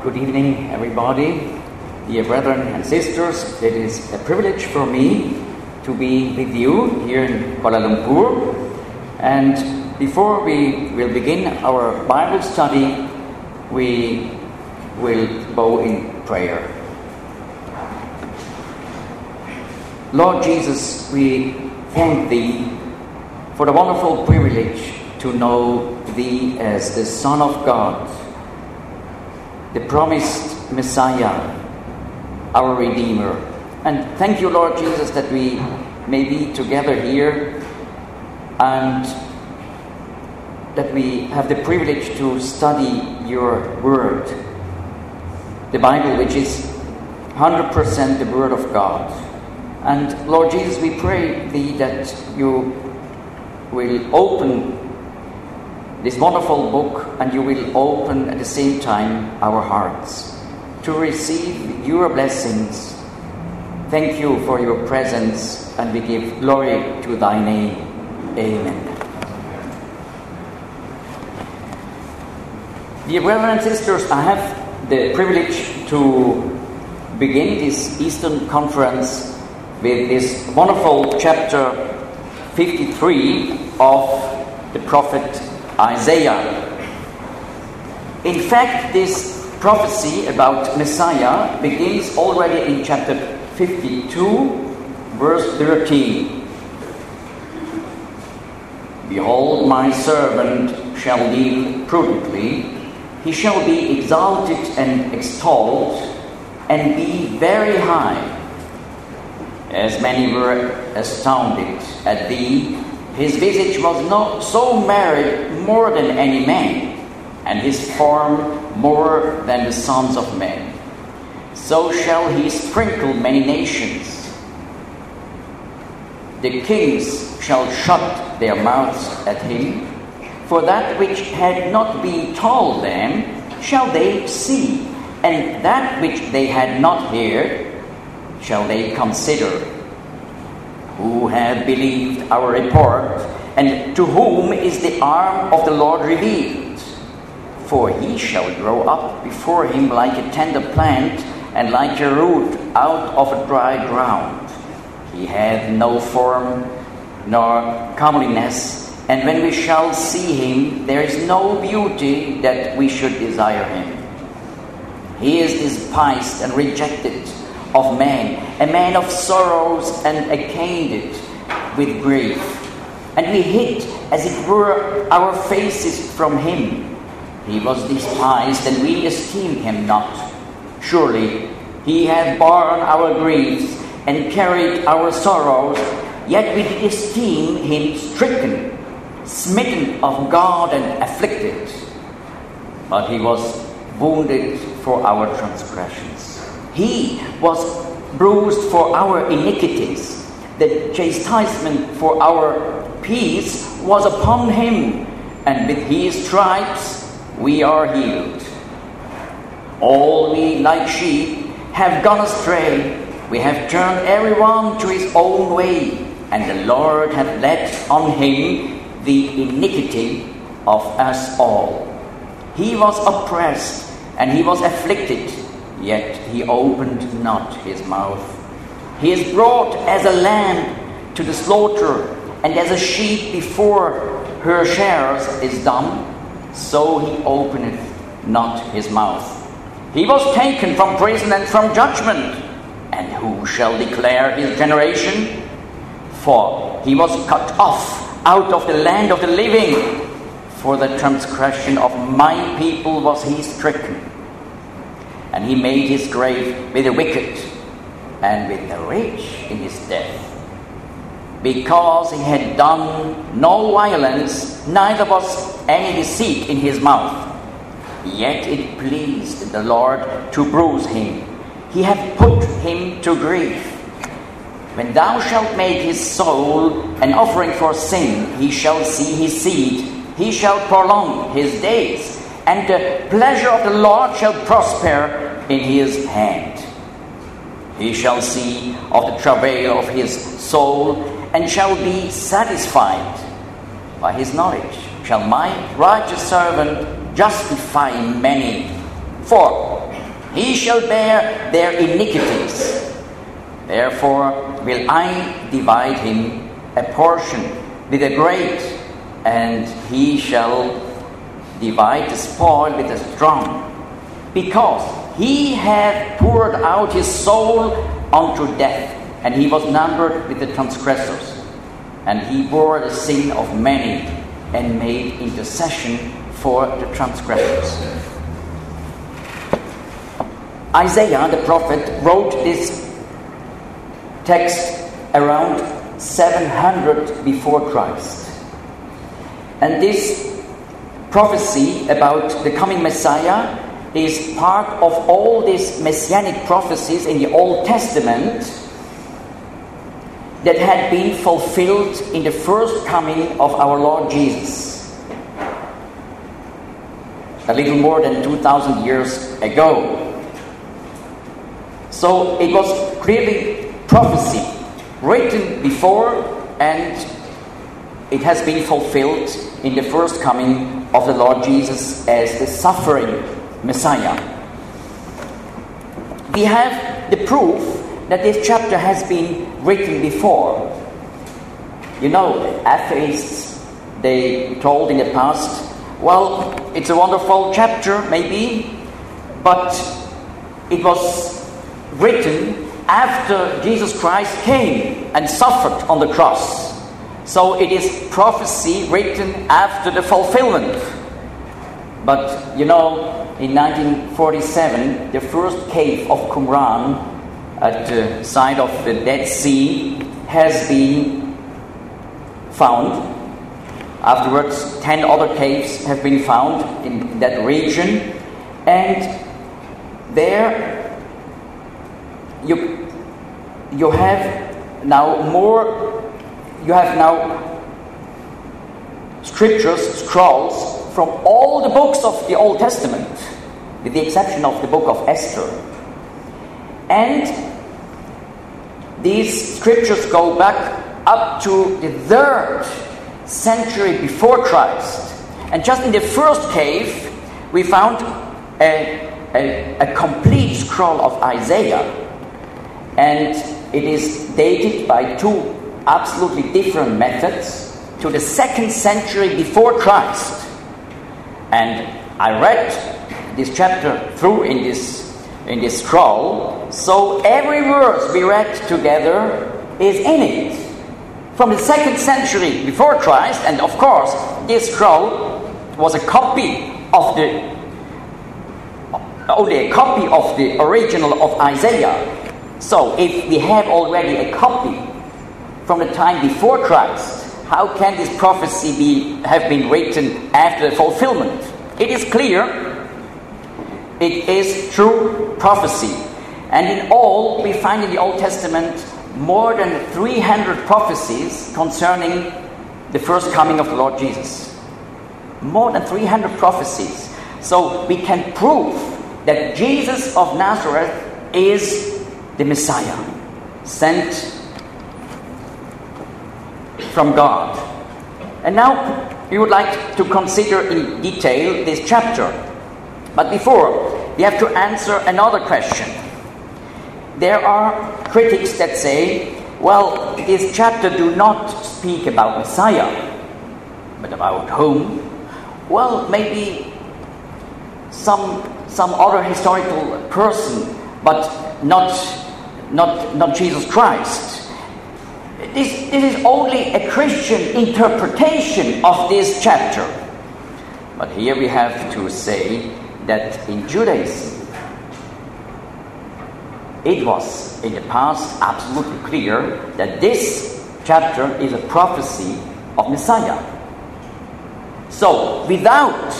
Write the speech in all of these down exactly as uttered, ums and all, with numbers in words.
Good evening, everybody. Dear brethren and sisters, it is a privilege for me to be with you here in Kuala Lumpur. And before we will begin our Bible study, we will bow in prayer. Lord Jesus, we thank Thee for the wonderful privilege to know Thee as the Son of God, the promised Messiah, our Redeemer. And thank you, Lord Jesus, that we may be together here and that we have the privilege to study your Word, the Bible, which is one hundred percent the Word of God. And Lord Jesus, we pray Thee that you will open this wonderful book, and you will open at the same time our hearts to receive your blessings. Thank you for your presence, and we give glory to Thy name. Amen. Dear brothers and sisters, I have the privilege to begin this Eastern Conference with this wonderful chapter fifty-three of the prophet Isaiah. In fact, this prophecy about Messiah begins already in chapter fifty-two, verse thirteen. Behold, my servant shall deal prudently. He shall be exalted and extolled, and be very high. As many were astounded at thee, his visage was not so marred more than any man, and his form more than the sons of men. So shall he sprinkle many nations. The kings shall shut their mouths at him, for that which had not been told them shall they see, and that which they had not heard shall they consider. Who have believed our report, and to whom is the arm of the Lord revealed? For he shall grow up before him like a tender plant, and like a root out of a dry ground. He hath no form nor comeliness, and when we shall see him, there is no beauty that we should desire him. He is despised and rejected of man, a man of sorrows and acquainted with grief. And we hid, as it were, our faces from him. He was despised, and we esteemed him not. Surely he hath borne our griefs and carried our sorrows, yet we did esteem him stricken, smitten of God, and afflicted. But he was wounded for our transgressions. He was bruised for our iniquities. The chastisement for our peace was upon him, and with his stripes we are healed. All we like sheep have gone astray. We have turned everyone to his own way, and the Lord hath laid on him the iniquity of us all. He was oppressed, and he was afflicted, yet he opened not his mouth. He is brought as a lamb to the slaughter, and as a sheep before her shearers is dumb, so he openeth not his mouth. He was taken from prison and from judgment, and who shall declare his generation? For he was cut off out of the land of the living. For the transgression of my people was he stricken. And he made his grave with the wicked, and with the rich in his death. Because he had done no violence, neither was any deceit in his mouth. Yet it pleased the Lord to bruise him. He hath put him to grief. When thou shalt make his soul an offering for sin, he shall see his seed. He shall prolong his days, and the pleasure of the Lord shall prosper in his hand. He shall see of the travail of his soul, and shall be satisfied. By his knowledge shall my righteous servant justify many. For He shall bear their iniquities. Therefore will I divide him a portion with the great, and he shall divide the spoil with the strong, because he hath poured out his soul unto death, and he was numbered with the transgressors. And he bore the sin of many, and made intercession for the transgressors. Isaiah the prophet wrote this text around seven hundred before Christ. And this prophecy about the coming Messiah is part of all these messianic prophecies in the Old Testament that had been fulfilled in the first coming of our Lord Jesus, a little more than two thousand years ago. So it was clearly prophecy written before, and it has been fulfilled in the first coming of the Lord Jesus as the suffering Messiah. We have the proof that this chapter has been written before. You know, atheists, they told in the past, well, it's a wonderful chapter, maybe, but it was written after Jesus Christ came and suffered on the cross. So it is prophecy written after the fulfillment. But, you know, in nineteen forty-seven, the first cave of Qumran at the side of the Dead Sea has been found. Afterwards, ten other caves have been found in that region. And there you, you have now more, you have now scriptures, scrolls from all the books of the Old Testament, with the exception of the book of Esther. And these scriptures go back up to the third century before Christ. And just in the first cave, we found a, a, a complete scroll of Isaiah. And it is dated by two absolutely different methods to the second century before Christ. And I read this chapter through in this in this scroll, so every verse we read together is in it from the second century before Christ. And of course, this scroll was a copy of the only a copy of the original of Isaiah. So if we have already a copy from the time before Christ, how can this prophecy be have been written after the fulfillment? It is clear. It is true prophecy. And in all, we find in the Old Testament more than three hundred prophecies concerning the first coming of the Lord Jesus. More than three hundred prophecies. So we can prove that Jesus of Nazareth is the Messiah, sent from God. And now we would like to consider in detail this chapter. But before, we have to answer another question. There are critics that say, well, this chapter do not speak about Messiah, but about whom? Well, maybe some some other historical person, but not not not Jesus Christ. This, this is only a Christian interpretation of this chapter. But here we have to say that in Judaism, it was in the past absolutely clear that this chapter is a prophecy of Messiah. So, without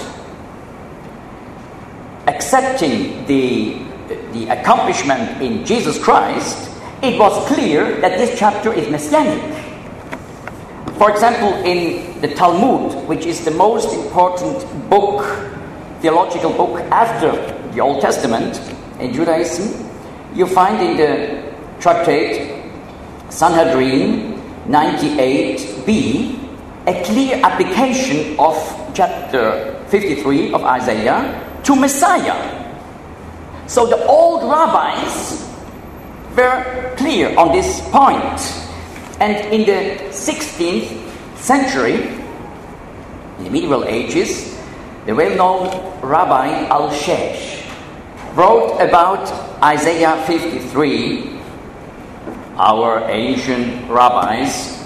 accepting the, the accomplishment in Jesus Christ, it was clear that this chapter is messianic. For example, in the Talmud, which is the most important book, theological book after the Old Testament in Judaism, you find in the tractate Sanhedrin ninety-eight b a clear application of chapter fifty-three of Isaiah to Messiah. So the old rabbis were clear on this point. And in the sixteenth century, in the medieval ages, the well-known Rabbi Alshesh wrote about Isaiah fifty-three. Our ancient rabbis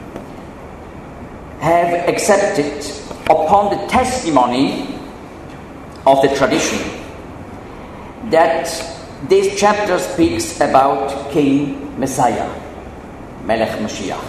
have accepted upon the testimony of the tradition that this chapter speaks about King Messiah, Melech Mashiach.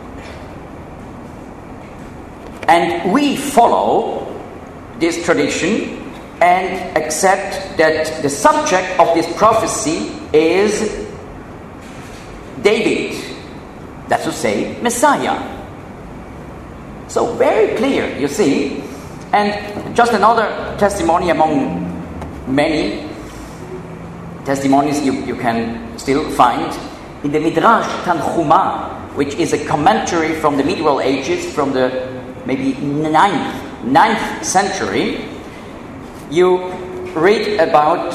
And we follow this tradition and accept that the subject of this prophecy is David, that's to say, Messiah. So very clear, you see. And just another testimony among many testimonies you, you can still find in the Midrash Tanchuma, which is a commentary from the medieval ages, from the maybe ninth, ninth century. You read about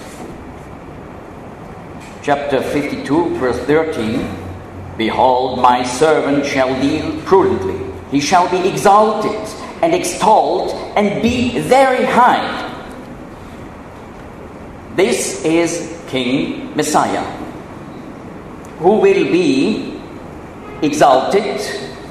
chapter fifty-two, verse thirteen. Behold, my servant shall deal prudently. He shall be exalted and extolled and be very high. This is King Messiah, who will be exalted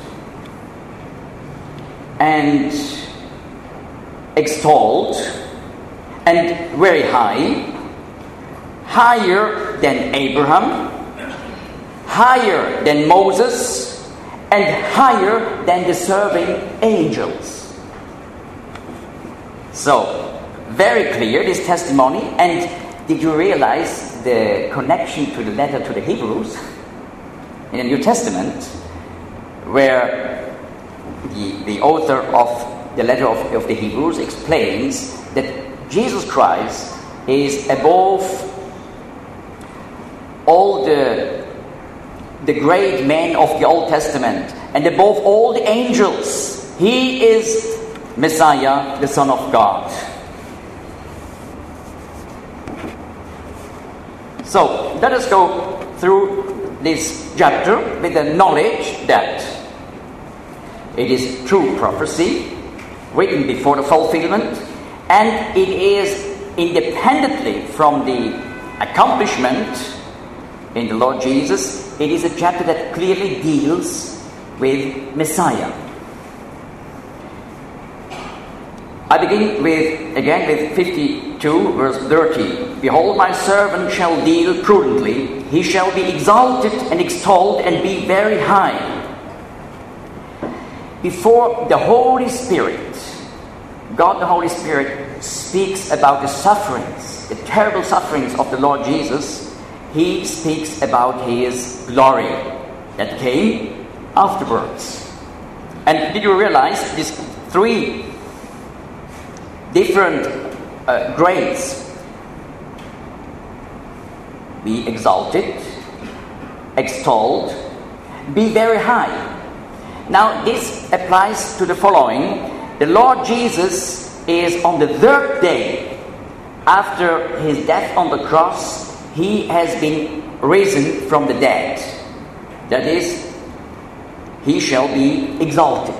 and extolled and very high, higher than Abraham, higher than Moses, and higher than the serving angels. So, very clear, this testimony. And did you realize the connection to the letter to the Hebrews in the New Testament, where the, the author of the letter of, of the Hebrews explains that Jesus Christ is above all the the great men of the Old Testament and above all the angels. He is Messiah, the Son of God. So let us go through this chapter with the knowledge that it is true prophecy written before the fulfillment, and it is independently from the accomplishment in the Lord Jesus. It is a chapter that clearly deals with Messiah. I begin with, again, with fifty-two, verse thirty. Behold, my servant shall deal prudently. He shall be exalted and extolled and be very high. Before the Holy Spirit, God the Holy Spirit speaks about the sufferings, the terrible sufferings of the Lord Jesus. He speaks about His glory that came afterwards. And did you realize these three different uh, grades? Be exalted, extolled, be very high. Now this applies to the following. The Lord Jesus is on the third day after His death on the cross. He has been risen from the dead. That is, He shall be exalted.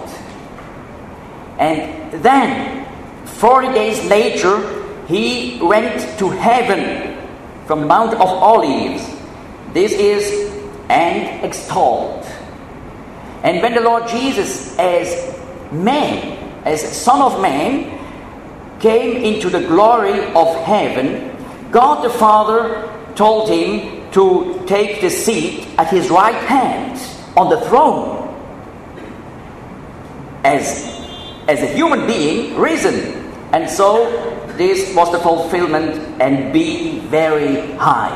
And then, forty days later, He went to heaven from the Mount of Olives. This is, and extolled. And when the Lord Jesus, as man, as Son of Man, came into the glory of heaven, God the Father told Him to take the seat at His right hand on the throne as, as a human being risen. And so this was the fulfillment, and be very high.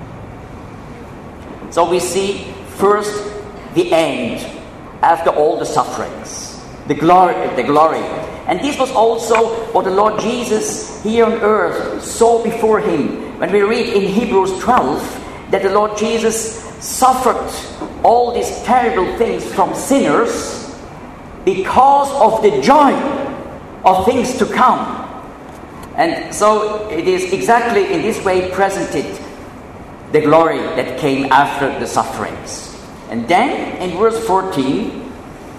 So we see first the end after all the sufferings, the glory, the glory. And this was also what the Lord Jesus here on earth saw before Him. When we read in Hebrews twelve that the Lord Jesus suffered all these terrible things from sinners because of the joy of things to come. And so it is exactly in this way presented the glory that came after the sufferings. And then in verse fourteen,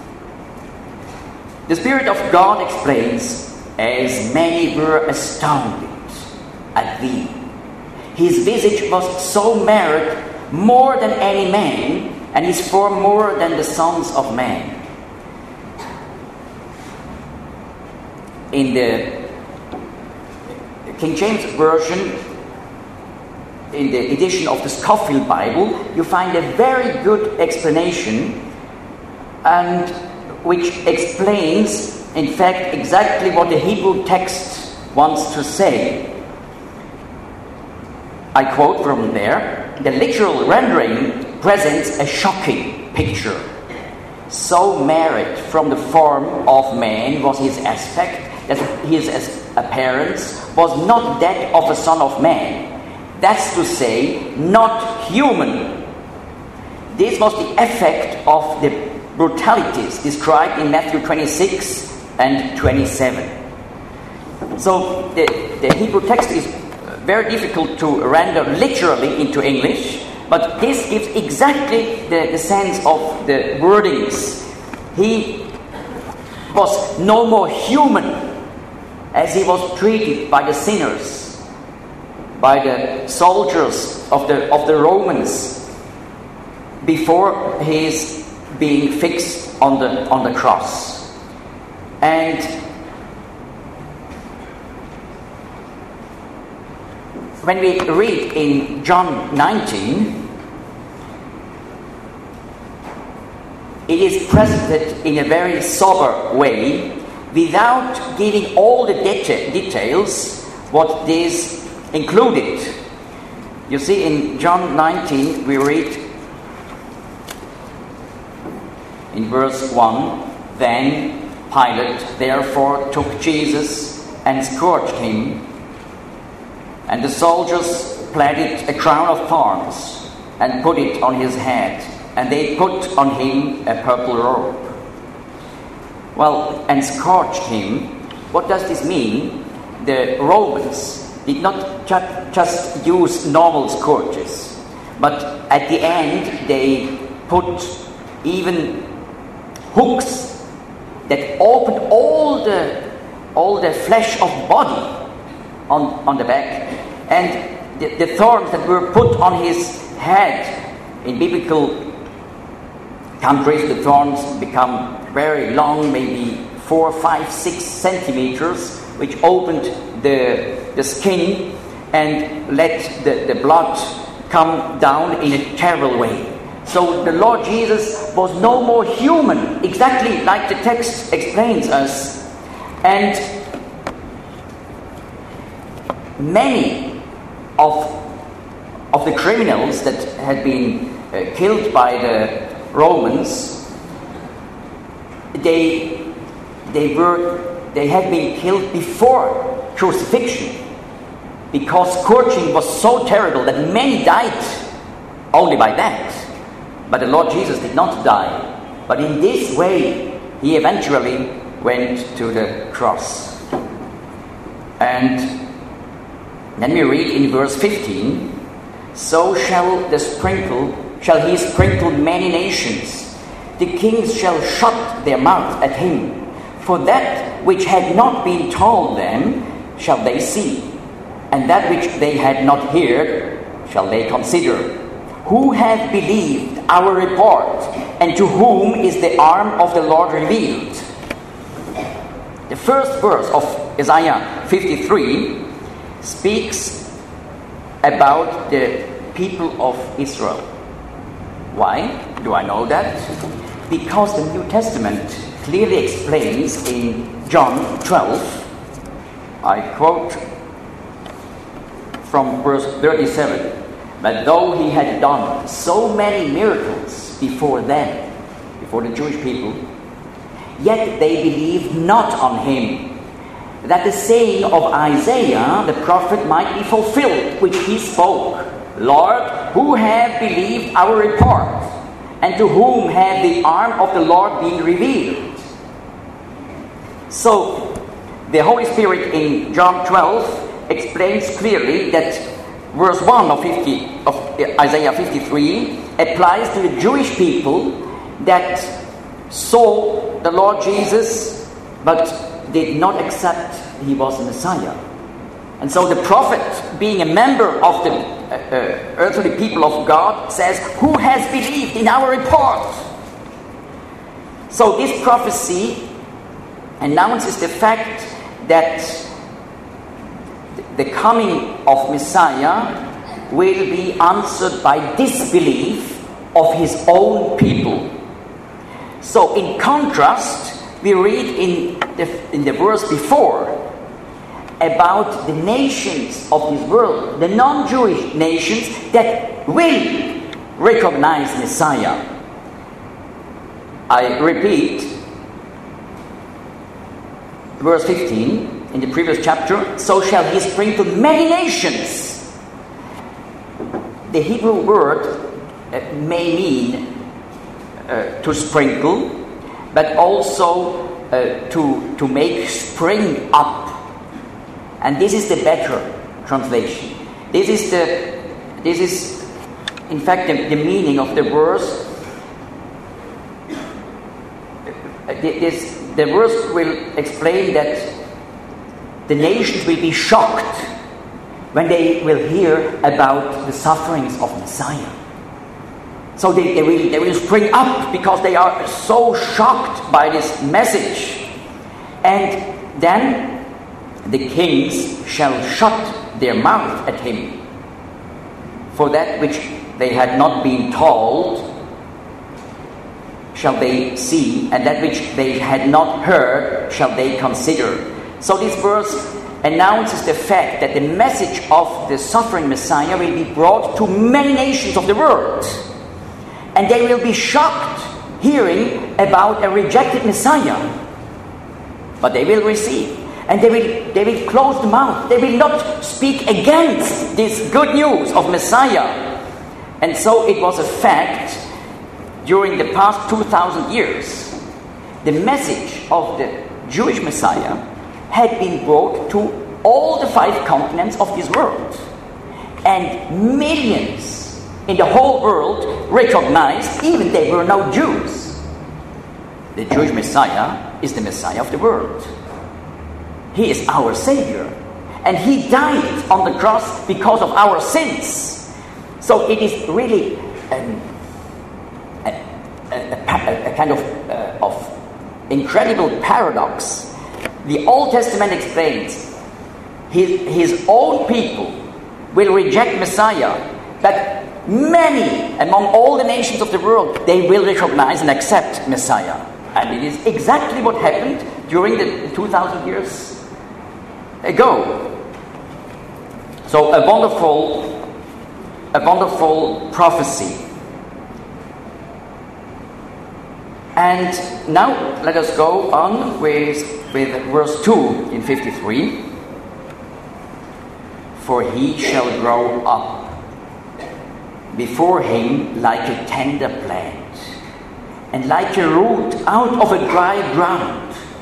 the Spirit of God explains, as many were astounded at thee. His visage was so marred more than any man, and his form more than the sons of men. In the King James Version, in the edition of the Scofield Bible, you find a very good explanation, and which explains, in fact, exactly what the Hebrew text wants to say. I quote from there, the literal rendering presents a shocking picture. So marred from the form of man was his aspect, that his appearance was not that of a son of man. That's to say, not human. This was the effect of the brutalities described in Matthew twenty-six and twenty-seven. So the, the Hebrew text is very difficult to render literally into English, but this gives exactly the, the sense of the wordings. He was no more human as he was treated by the sinners, by the soldiers of the of the Romans before his being fixed on the on the cross. And when we read in John nineteen, it is presented in a very sober way, without giving all the deta- details what is included. You see, in John nineteen, we read in verse one, then Pilate therefore took Jesus and scourged him, and the soldiers planted a crown of thorns and put it on his head, and they put on him a purple robe. Well, and scourged him, what does this mean? The Romans did not ju- just use normal scourges, but at the end they put even hooks that opened all the all the flesh of body on, on the back, and the, the thorns that were put on his head. In biblical countries, the thorns become very long, maybe four, five, six centimeters, which opened the the skin and let the, the blood come down in a terrible way. So the Lord Jesus was no more human, exactly like the text explains us. And many of, of the criminals that had been uh, killed by the Romans, they they were they had been killed before crucifixion, because scourging was so terrible that many died only by that. But the Lord Jesus did not die. But in this way, he eventually went to the cross. And then we read in verse fifteen, so shall the sprinkle, shall he sprinkle many nations. The kings shall shut their mouth at him. For that which had not been told them shall they see, and that which they had not heard shall they consider. Who hath believed our report, and to whom is the arm of the Lord revealed? The first verse of Isaiah fifty-three speaks about the people of Israel. Why do I know that? Because the New Testament clearly explains in John twelve, I quote from verse thirty-seven, but though he had done so many miracles before them, before the Jewish people, yet they believed not on him, that the saying of Isaiah the prophet might be fulfilled, which he spoke, Lord, who have believed our report, and to whom have the arm of the Lord been revealed? So, The Holy Spirit in John twelve explains clearly that verse one of, fifty, of Isaiah fifty-three applies to the Jewish people that saw the Lord Jesus but did not accept he was the Messiah. And so the prophet, being a member of the uh, uh, earthly people of God, says, "Who has believed in our report?" So this prophecy announces the fact that the coming of Messiah will be answered by disbelief of his own people. So in contrast, we read in the, in the verse before about the nations of this world, the non-Jewish nations that will recognize Messiah. I repeat, verse fifteen in the previous chapter, "So shall he spring to many nations." The Hebrew word uh, may mean uh, to sprinkle, but also uh, to, to make spring up. And this is the better translation. This is the this is in fact the, the meaning of the verse. This, the verse will explain that the nations will be shocked when they will hear about the sufferings of Messiah. So they, they will they will spring up because they are so shocked by this message. And then the kings shall shut their mouth at him, for that which they had not been told shall they see, and that which they had not heard shall they consider. So this verse announces the fact that the message of the suffering Messiah will be brought to many nations of the world, and they will be shocked hearing about a rejected Messiah, but they will receive. And they will, they will close the mouth. They will not speak against this good news of Messiah. And so it was a fact during the past two thousand years. The message of the Jewish Messiah had been brought to all the five continents of this world. And millions in the whole world recognized, even they were no Jews, the Jewish Messiah is the Messiah of the world. He is our Savior. And he died on the cross because of our sins. So it is really um, a, a, a, a kind of, uh, of incredible paradox. The Old Testament explains his, his own people will reject Messiah, but many among all the nations of the world, they will recognize and accept Messiah. And it is exactly what happened during the two thousand years ago. So a wonderful, a wonderful prophecy. And now let us go on with, with verse two in fifty-three. "For he shall grow up before him like a tender plant, and like a root out of a dry ground."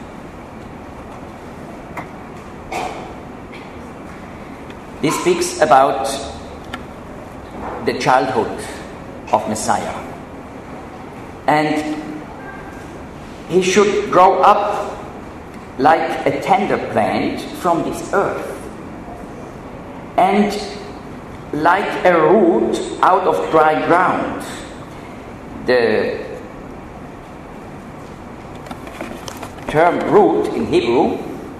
This speaks about the childhood of Messiah. And he should grow up like a tender plant from this earth, and like a root out of dry ground. The term root in Hebrew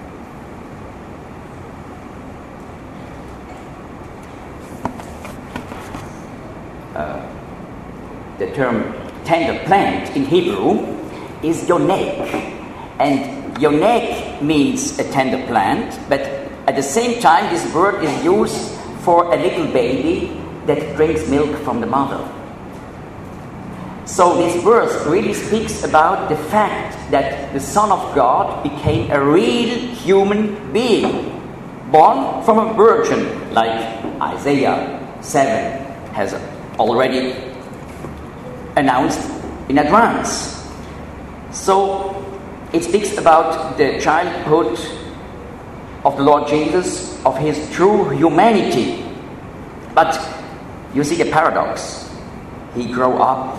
uh, the term tender plant in Hebrew is yonek, and yonek means a tender plant, but at the same time this word is used for a little baby that drinks milk from the mother. So this verse really speaks about the fact that the Son of God became a real human being, born from a virgin, like Isaiah seven has already announced in advance. So it speaks about the childhood of the Lord Jesus, of his true humanity. But you see the paradox. He grew up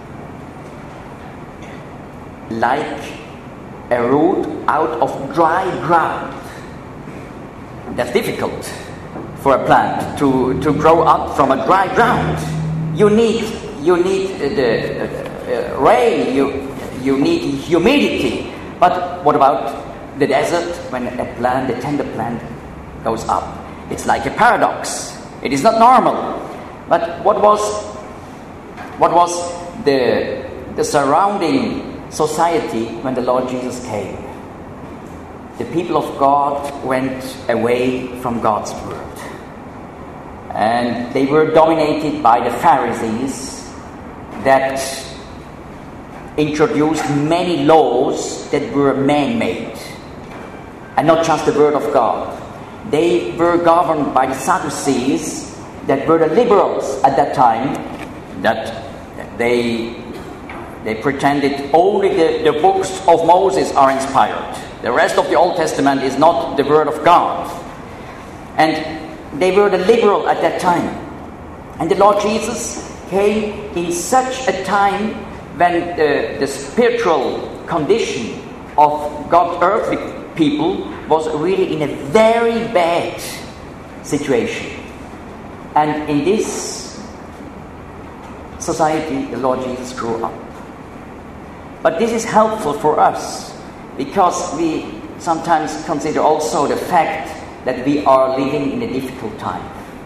like a root out of dry ground. That's difficult for a plant to, to grow up from a dry ground. You need you need the uh, uh, rain. You you need humidity. But what about the desert? When a plant, a tender plant, goes up, it's like a paradox. It is not normal. But what was what was the the surrounding society when the Lord Jesus came? The people of God went away from God's word. And they were dominated by the Pharisees that introduced many laws that were man-made and not just the word of God. They were governed by the Sadducees that were the liberals at that time, that they they pretended only the, the books of Moses are inspired. The rest of the Old Testament is not the word of God. And they were the liberal at that time. And the Lord Jesus came in such a time when the, the spiritual condition of God's earthly people was really in a very bad situation. And in this society, the Lord Jesus grew up. But this is helpful for us because we sometimes consider also the fact that we are living in a difficult time.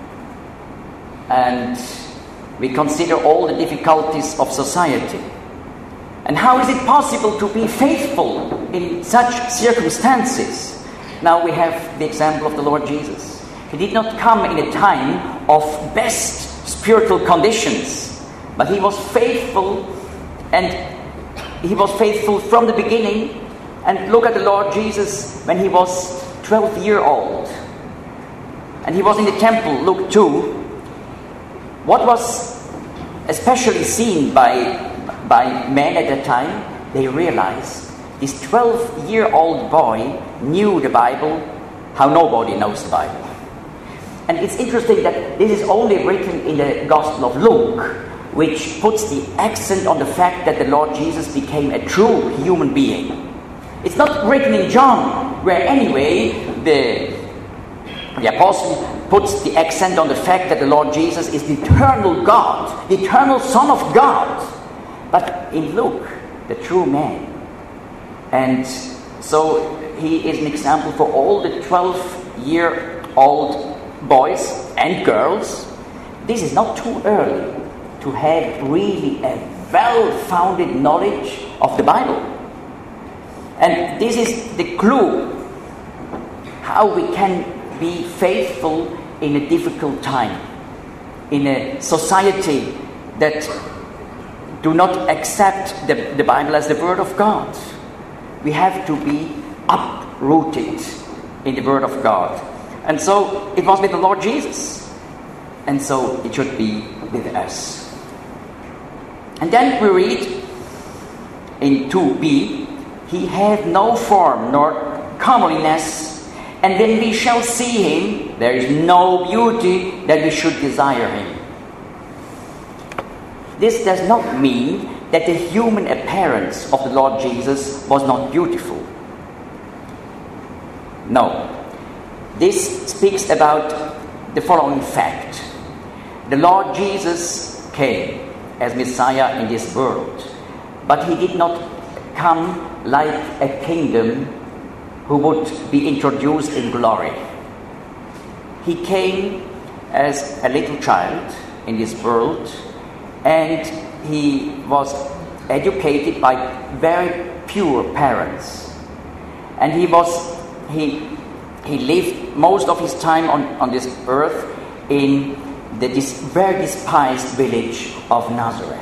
And we consider all the difficulties of society. And how is it possible to be faithful in such circumstances? Now we have the example of the Lord Jesus. He did not come in a time of best spiritual conditions, but he was faithful, and he was faithful from the beginning. And look at the Lord Jesus when he was twelve years old. And he was in the temple, Luke two. What was especially seen by, by men at that time, they realized this twelve-year-old boy knew the Bible how nobody knows the Bible. And it's interesting that this is only written in the Gospel of Luke, which puts the accent on the fact that the Lord Jesus became a true human being. It's not written in John, where anyway the, the apostle puts the accent on the fact that the Lord Jesus is the eternal God, the eternal Son of God. But in Luke, the true man. And so he is an example for all the twelve-year-old boys and girls. This is not too early to have really a well-founded knowledge of the Bible. And this is the clue how we can be faithful in a difficult time, in a society that do not accept the, the Bible as the Word of God. We have to be uprooted in the Word of God. And so it was with the Lord Jesus. And so it should be with us. And then we read in two b, he had no form nor comeliness, and when we shall see him, there is no beauty that we should desire him. This does not mean that the human appearance of the Lord Jesus was not beautiful. No. This speaks about the following fact. The Lord Jesus came as Messiah in this world, but he did not come like a kingdom who would be introduced in glory. He came as a little child in this world, and he was educated by very pure parents. And he was he he lived most of his time on, on this earth in the this very despised village of Nazareth.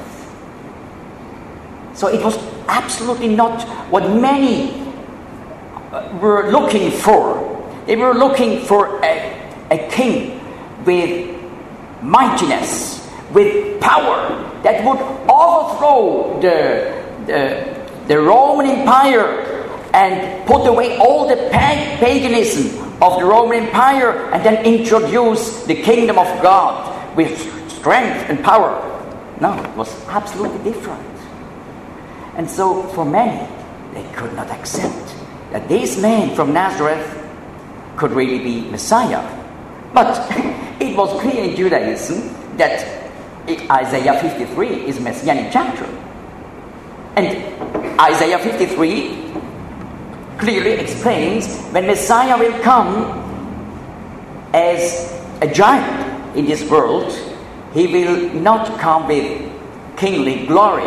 So it was absolutely not what many were looking for. They were looking for a, a king with mightiness, with power that would overthrow the, the, the Roman Empire and put away all the paganism, of the Roman Empire and then introduce the kingdom of God with strength and power. No, it was absolutely different. And so for many, they could not accept that this man from Nazareth could really be Messiah. But it was clear in Judaism that Isaiah fifty-three is a messianic chapter. And Isaiah fifty-three clearly explains when Messiah will come as a giant in this world, he will not come with kingly glory.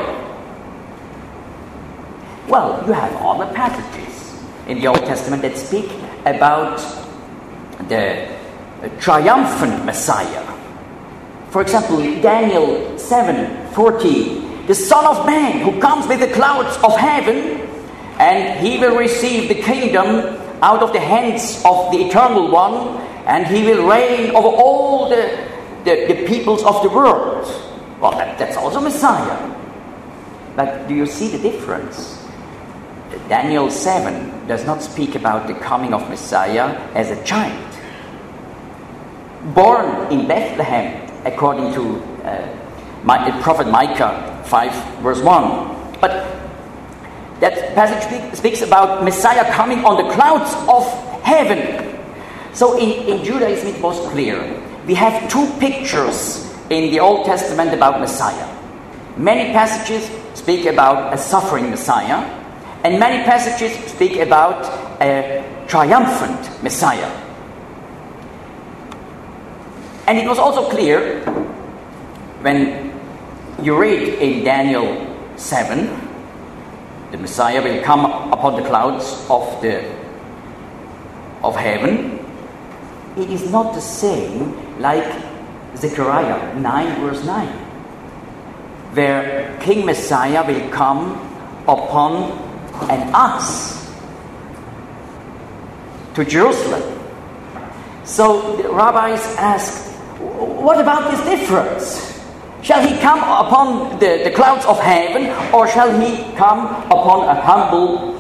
Well, you have other passages in the Old Testament that speak about the triumphant Messiah. For example, Daniel seven fourteen, the Son of Man who comes with the clouds of heaven, and he will receive the kingdom out of the hands of the Eternal One, and he will reign over all the, the, the peoples of the world. Well, that, that's also Messiah. But do you see the difference? Daniel seven does not speak about the coming of Messiah as a child. Born in Bethlehem, according to uh, my, the prophet Micah five verse one. But that passage speaks about Messiah coming on the clouds of heaven. So in, in Judaism it was clear. We have two pictures in the Old Testament about Messiah. Many passages speak about a suffering Messiah, and many passages speak about a triumphant Messiah. And it was also clear when you read in Daniel seven, the Messiah will come upon the clouds of the of heaven. It is not the same like Zechariah nine verse nine, where King Messiah will come upon an ass to Jerusalem. So the rabbis asked, what about this difference? Shall he come upon the, the clouds of heaven, or shall he come upon a humble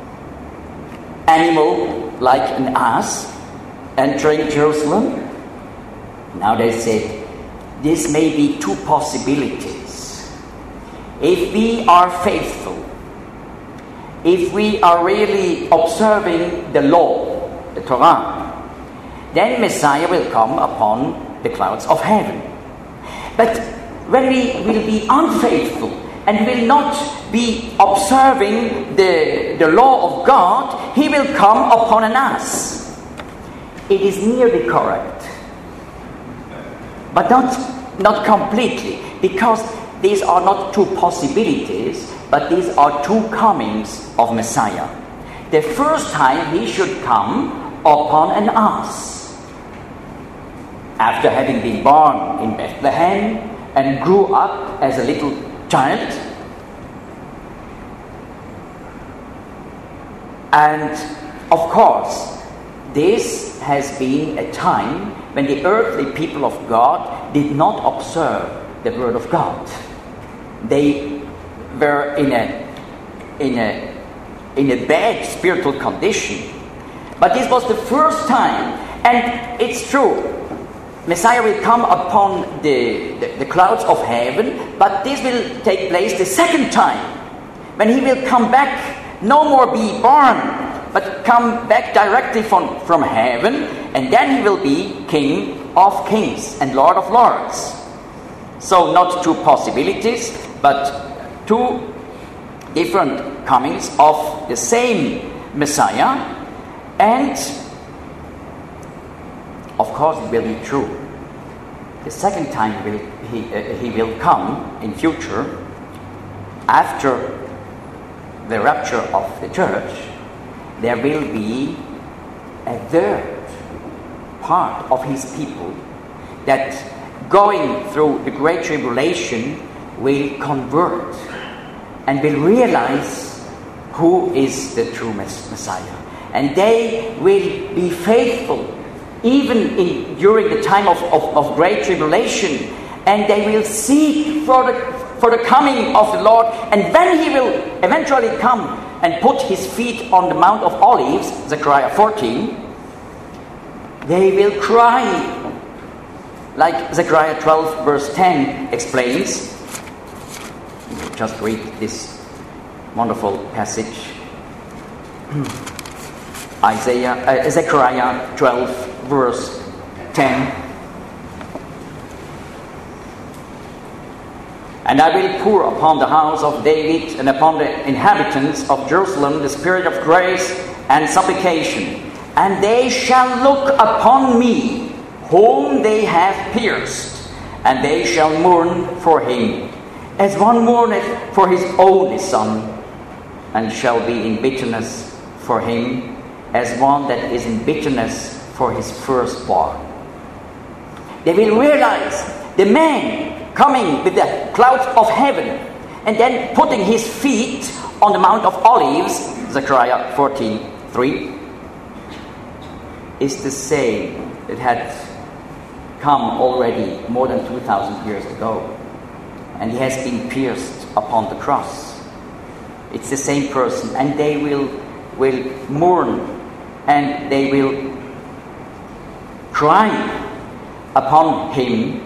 animal like an ass entering Jerusalem? Now they said, this may be two possibilities. If we are faithful, if we are really observing the law, the Torah, then Messiah will come upon the clouds of heaven. But when we will be unfaithful and will not be observing the, the law of God, he will come upon an ass. It is nearly correct, but not, not completely, because these are not two possibilities, but these are two comings of Messiah. The first time he should come upon an ass, after having been born in Bethlehem and grew up as a little child. And of course, this has been a time when the earthly people of God did not observe the word of God. They were in a in a in a bad spiritual condition. But this was the first time, and it's true, Messiah will come upon the, the, the clouds of heaven, but this will take place the second time, when he will come back, no more be born, but come back directly from, from heaven, and then he will be King of kings and Lord of lords. So not two possibilities, but two different comings of the same Messiah. And of course it will be true. The second time he will, he, uh, he will come in future, after the rapture of the church, there will be a third part of his people that, going through the great tribulation, will convert and will realize who is the true Messiah. And they will be faithful even in, during the time of, of, of great tribulation, and they will seek for the, for the coming of the Lord. And when he will eventually come and put his feet on the Mount of Olives, Zechariah fourteen, they will cry. Like Zechariah twelve verse ten explains. Just read this wonderful passage. Isaiah, uh, Zechariah twelve verse ten. And I will pour upon the house of David and upon the inhabitants of Jerusalem the spirit of grace and supplication, and they shall look upon me whom they have pierced, and they shall mourn for him, as one mourneth for his only son, and shall be in bitterness for him, as one that is in bitterness for his firstborn. They will realize the man coming with the clouds of heaven, and then putting his feet on the Mount of Olives, Zechariah fourteen three, is the same that had come already more than two thousand years ago, and he has been pierced upon the cross. It's the same person, and they will will mourn, and they will cry upon him,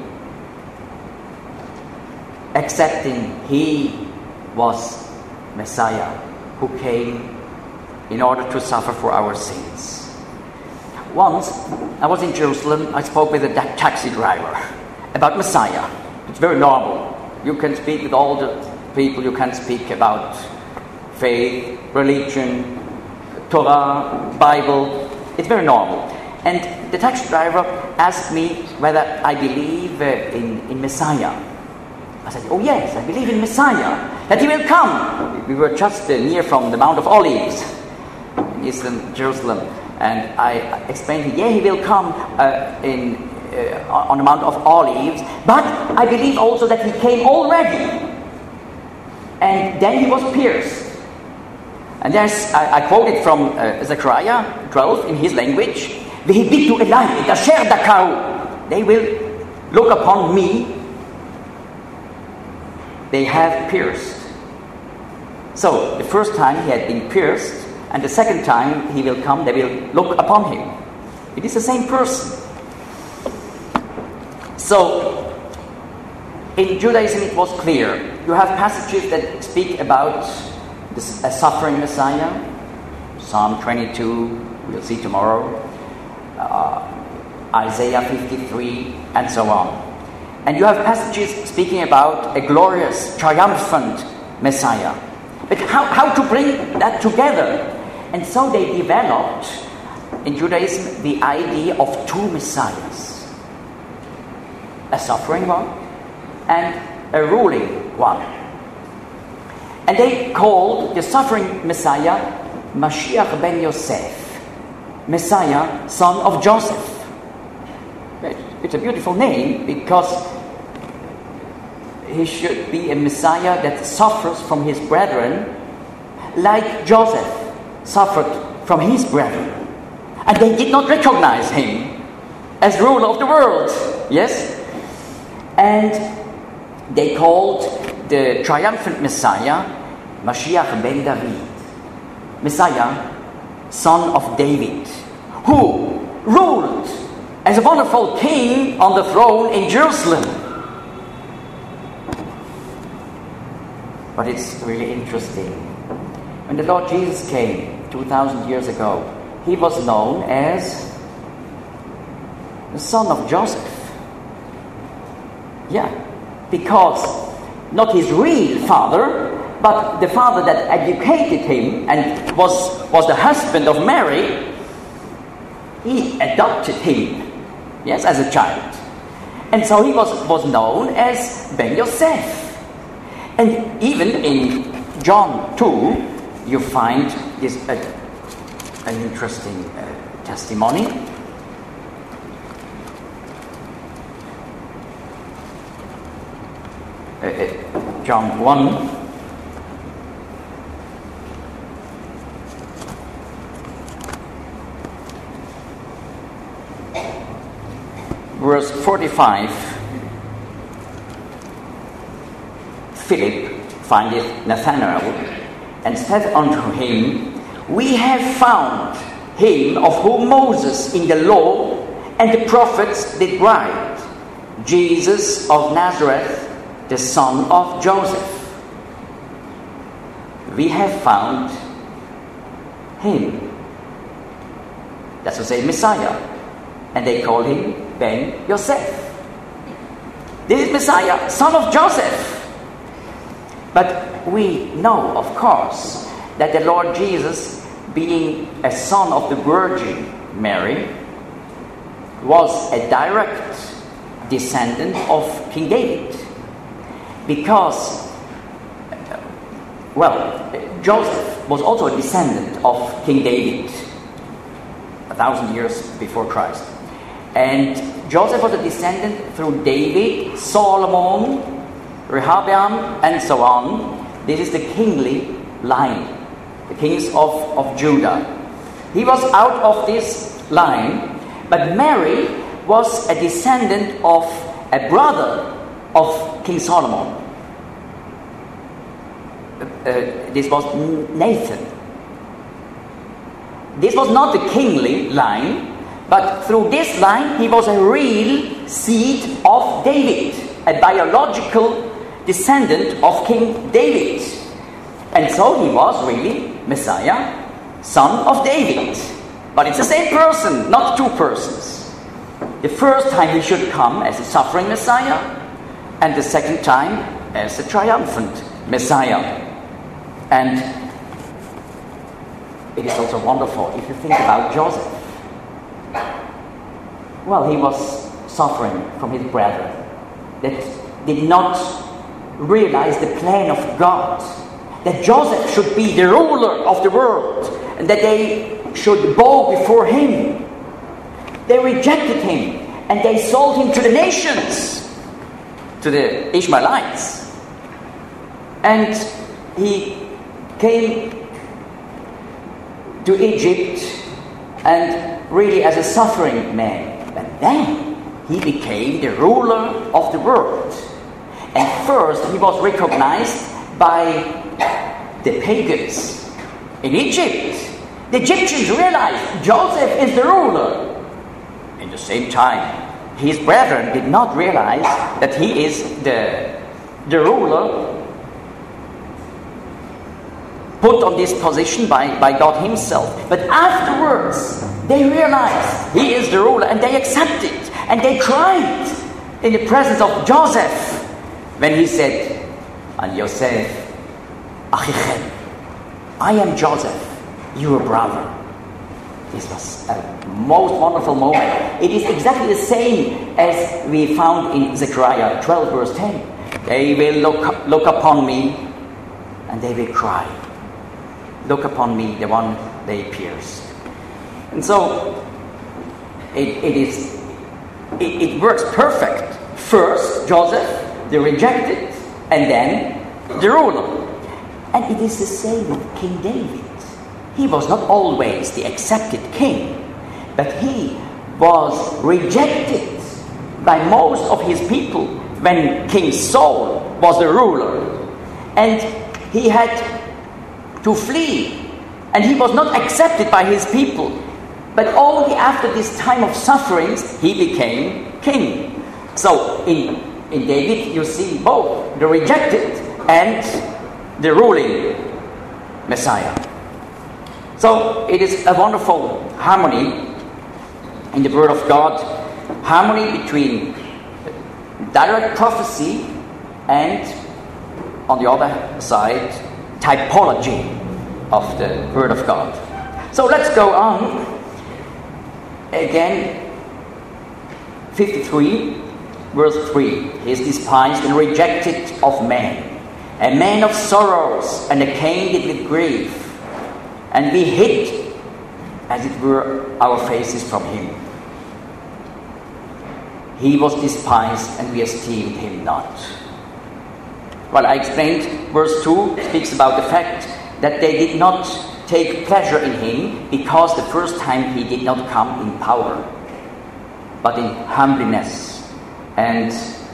accepting he was Messiah who came in order to suffer for our sins. Once, I was in Jerusalem, I spoke with a taxi driver about Messiah. It's very normal. You can speak with all the people, you can speak about faith, religion, Torah, Bible. It's very normal. And the taxi driver asked me whether I believe uh, in, in Messiah. I said, oh yes, I believe in Messiah, that he will come. We were just uh, near from the Mount of Olives in eastern Jerusalem. And I explained, yeah, he will come uh, in uh, on the Mount of Olives, but I believe also that he came already. And then he was pierced. And there's, I, I quoted from uh, Zechariah twelve in his language, V'hibitu elai et asher dakau. They will look upon me. They have pierced. So, the first time he had been pierced, and the second time he will come, they will look upon him. It is the same person. So, in Judaism it was clear. You have passages that speak about this, a suffering Messiah. Psalm twenty-two, we'll see tomorrow. Uh, Isaiah fifty-three, and so on. And you have passages speaking about a glorious, triumphant Messiah. But how, how to bring that together? And so they developed, in Judaism, the idea of two Messiahs. A suffering one and a ruling one. And they called the suffering Messiah Mashiach ben Yosef, Messiah, son of Joseph. It's a beautiful name because he should be a Messiah that suffers from his brethren like Joseph suffered from his brethren. And they did not recognize him as ruler of the world. Yes? And they called the triumphant Messiah Mashiach ben David, Messiah, son of David, who ruled as a wonderful king on the throne in Jerusalem. But it's really interesting. When the Lord Jesus came two thousand years ago, he was known as the son of Joseph. Yeah, because not his real father, but the father that educated him and was, was the husband of Mary, he adopted him, yes, as a child. And so he was, was known as Ben Yosef. And even in John two, you find this uh, an interesting uh, testimony. Uh, uh, John one. Verse forty-five. Philip findeth Nathanael, and said unto him, We have found him of whom Moses in the law And the prophets did write, Jesus of Nazareth, the son of Joseph. We have found him. That's to say, Messiah. And they call him Ben Yosef. This is Messiah, son of Joseph. But we know, of course, that the Lord Jesus, being a son of the Virgin Mary, was a direct descendant of King David. Because, well, Joseph was also a descendant of King David, a thousand years before Christ. And Joseph was a descendant through David, Solomon, Rehoboam, and so on. This is the kingly line, the kings of, of Judah. He was out of this line, but Mary was a descendant of a brother of King Solomon. Uh, this was Nathan. This was not the kingly line, but through this line he was a real seed of David, a biological descendant of King David. And so he was really Messiah, son of David. But it's the same person, not two persons. The first time he should come as a suffering Messiah, and the second time as a triumphant Messiah. And it is also wonderful if you think about Joseph. Well, he was suffering from his brethren that did not realize the plan of God, that Joseph should be the ruler of the world, and that they should bow before him. They rejected him, and they sold him to the nations, to the Ishmaelites. And he came to Egypt, and really as a suffering man. But then he became the ruler of the world. And first he was recognized by the pagans in Egypt. The Egyptians realized Joseph is the ruler. At the same time, his brethren did not realize that he is the, the ruler put on this position by, by God himself. But afterwards, they realized he is the ruler, and they accepted, and they cried in the presence of Joseph when he said, Al Yosef, Achichem, I am Joseph, your brother. This was a most wonderful moment. It is exactly the same as we found in Zechariah twelve verse ten. They will look, look upon me, and they will cry. Look upon me, the one they pierced. And so it, it is it, it works perfect. First Joseph, the rejected, and then the ruler. And it is the same with King David. He was not always the accepted king, but he was rejected by most of his people when King Saul was the ruler. And he had to flee, and he was not accepted by his people. But only after this time of sufferings he became king. So in, in David you see both the rejected and the ruling Messiah. So it is a wonderful harmony in the Word of God, harmony between direct prophecy and, on the other side, typology of the Word of God. So let's go on. Again, fifty-three, verse three. He is despised and rejected of men, a man of sorrows and acquainted with grief. And we hid, as it were, our faces from him. He was despised, and we esteemed him not. Well, I explained, verse two speaks about the fact that they did not take pleasure in him because the first time he did not come in power, but in humbleness and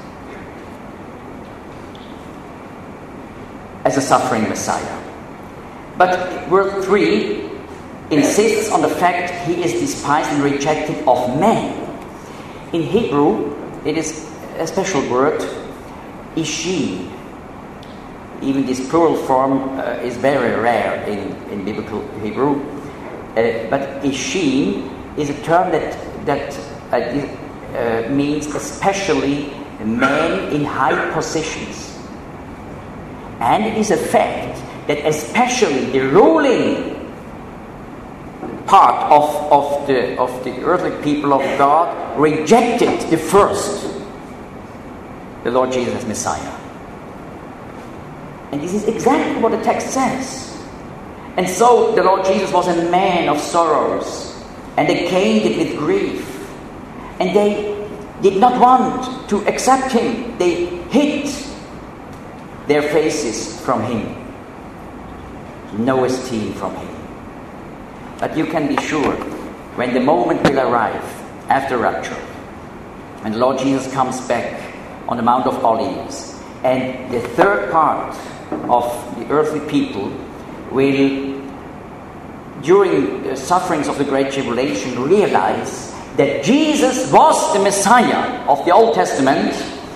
as a suffering Messiah. But verse three insists on the fact he is despised and rejected of men. In Hebrew, it is a special word, Ishin. Even this plural form uh, is very rare in, in biblical Hebrew. Uh, but Ishin is a term that, that uh, uh, means especially men in high positions. And it is a fact that especially the ruling part of, of, the, of the earthly people of God rejected the first, the Lord Jesus as Messiah. And this is exactly what the text says. And so the Lord Jesus was a man of sorrows and acquainted with grief. And they did not want to accept him. They hid their faces from him. No esteem from him. But you can be sure, when the moment will arrive after rapture, when the Lord Jesus comes back on the Mount of Olives, and the third part of the earthly people will, during the sufferings of the Great Tribulation, realize that Jesus was the Messiah of the Old Testament,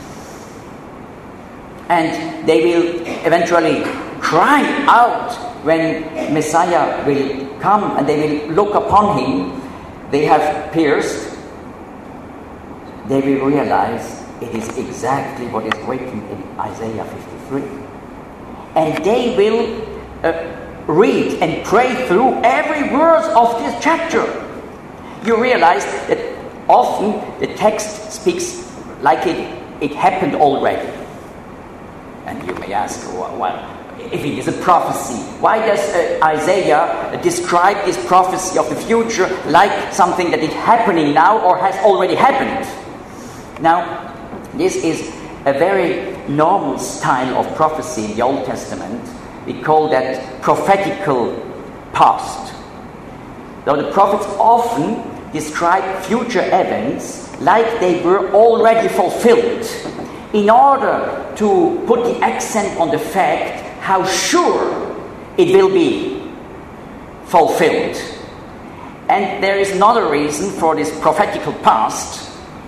and they will eventually cry out when Messiah will come, and they will look upon him. They have pierced. They will realize it is exactly what is written in Isaiah fifty-three. And they will uh, read and pray through every word of this chapter. You realize that often the text speaks like it, it happened already. And you may ask, well, if it is a prophecy, why does uh, Isaiah describe this prophecy of the future like something that is happening now or has already happened? Now, this is a very normal style of prophecy in the Old Testament. We call that prophetical past. Though the prophets often describe future events like they were already fulfilled, in order to put the accent on the fact how sure it will be fulfilled. And there is another reason for this prophetical past,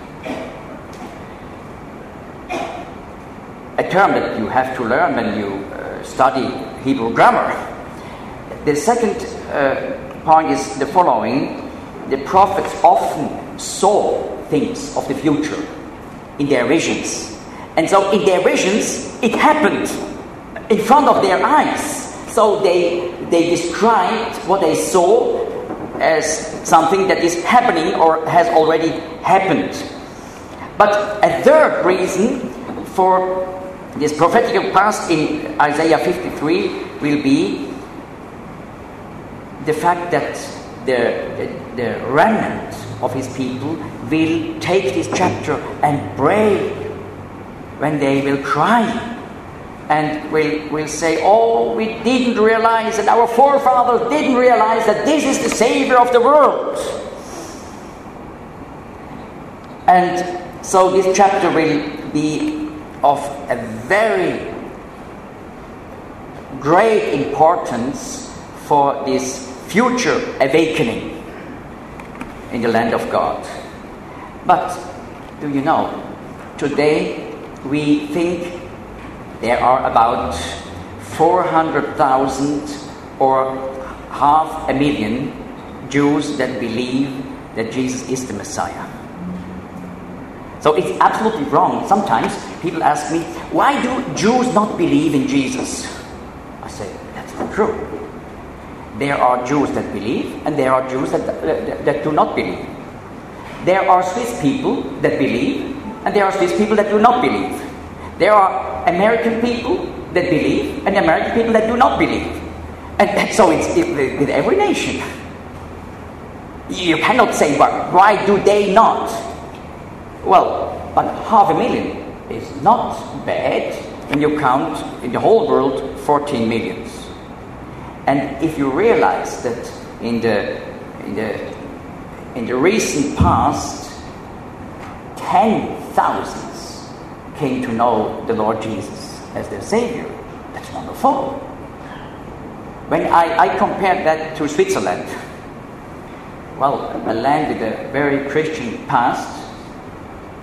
a term that you have to learn when you uh, study Hebrew grammar. The second uh, point is the following. The prophets often saw things of the future in their visions. And so in their visions, it happened in front of their eyes. So they, they described what they saw as something that is happening or has already happened. But a third reason for this prophetical past in Isaiah fifty-three will be the fact that the, the, the remnant of his people will take this chapter and pray when they will cry and will, will say, oh, we didn't realize and our forefathers didn't realize that this is the Savior of the world. And so this chapter will be of a very great importance for this future awakening in the land of God. But do you know, today we think there are about four hundred thousand or half a million Jews that believe that Jesus is the Messiah. So it's absolutely wrong. Sometimes people ask me, why do Jews not believe in Jesus? I say, that's not true. There are Jews that believe, and there are Jews that, that, that do not believe. There are Swiss people that believe, and there are Swiss people that do not believe. There are American people that believe, and American people that do not believe. And so it's it, with every nation. You cannot say, well, why do they not? Well, but half a million is not bad when you count in the whole world fourteen millions. And if you realize that in the in the in the recent past, ten thousands came to know the Lord Jesus as their Savior, that's wonderful. When I, I compared that to Switzerland, well, a land with a very Christian past,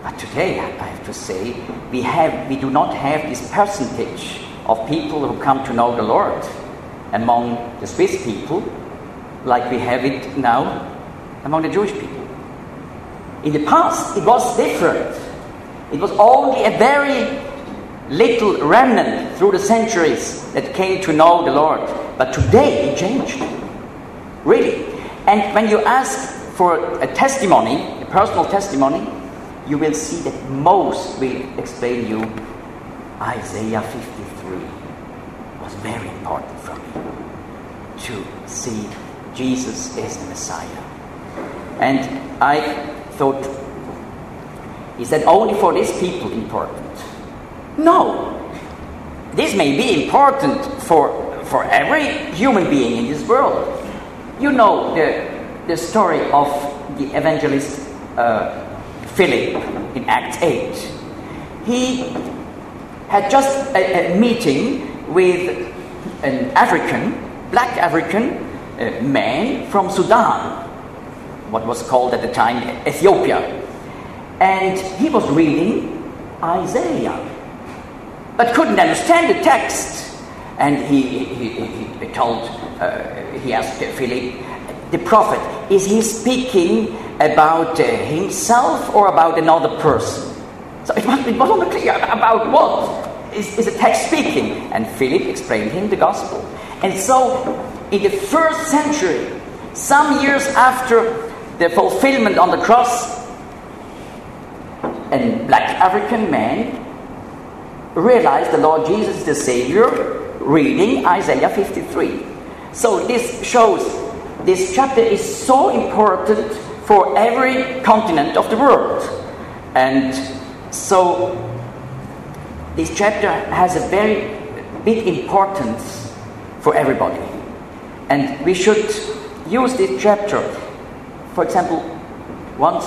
But today, I have to say, we have we do not have this percentage of people who come to know the Lord among the Swiss people like we have it now among the Jewish people. In the past, it was different. It was only a very little remnant through the centuries that came to know the Lord. But today, it changed. Really. And when you ask for a testimony, a personal testimony, you will see that most will explain you Isaiah fifty-three was very important for me to see Jesus as the Messiah. And I thought, is that only for these people important? No. This may be important for, for every human being in this world. You know the, the story of the evangelist uh, Philip in Acts eight. He had just a, a meeting with an African, black African uh, man from Sudan, what was called at the time Ethiopia. And he was reading Isaiah, but couldn't understand the text. And he, he, he, he told, uh, he asked Philip, the prophet, is he speaking about uh, himself or about another person? So it, must, it wasn't clear about what is, is the text speaking. And Philip explained him the gospel. And so in the first century, some years after the fulfillment on the cross, a black African man realized the Lord Jesus is the Savior, reading Isaiah fifty-three. So this shows this chapter is so important for every continent of the world. And so this chapter has a very big importance for everybody. And we should use this chapter. For example, once